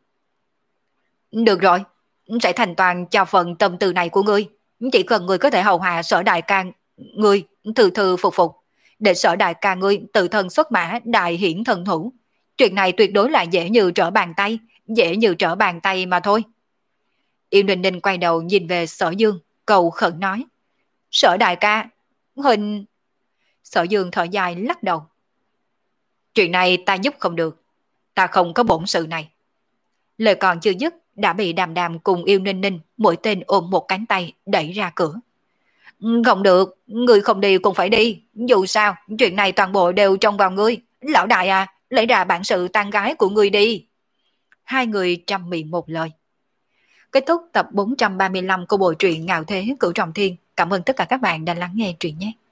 Được rồi, sẽ thành toàn cho phần tâm tư này của ngươi. Chỉ cần ngươi có thể hầu hạ Sở đại ca ngươi thư thư phục phục, để Sở đại ca ngươi tự thân xuất mã đại hiển thần thủ. Chuyện này tuyệt đối là dễ như trở bàn tay, dễ như trở bàn tay mà thôi. Yêu Ninh Ninh quay đầu nhìn về Sở Dương, cầu khẩn nói. Sở đại ca, huynh... Sở Dương thở dài lắc đầu. Chuyện này ta giúp không được, ta không có bổn sự này. Lời còn chưa dứt, đã bị Đàm Đàm cùng Yêu Ninh Ninh mỗi tên ôm một cánh tay đẩy ra cửa. Không được, người không đi cũng phải đi. Dù sao, chuyện này toàn bộ đều trông vào ngươi. Lão đại à, lấy ra bản sự tán gái của ngươi đi. Hai người trăm miệng một lời. Kết thúc tập 435 của bộ truyện Ngạo Thế Cửu Trọng Thiên. Cảm ơn tất cả các bạn đã lắng nghe truyện nhé.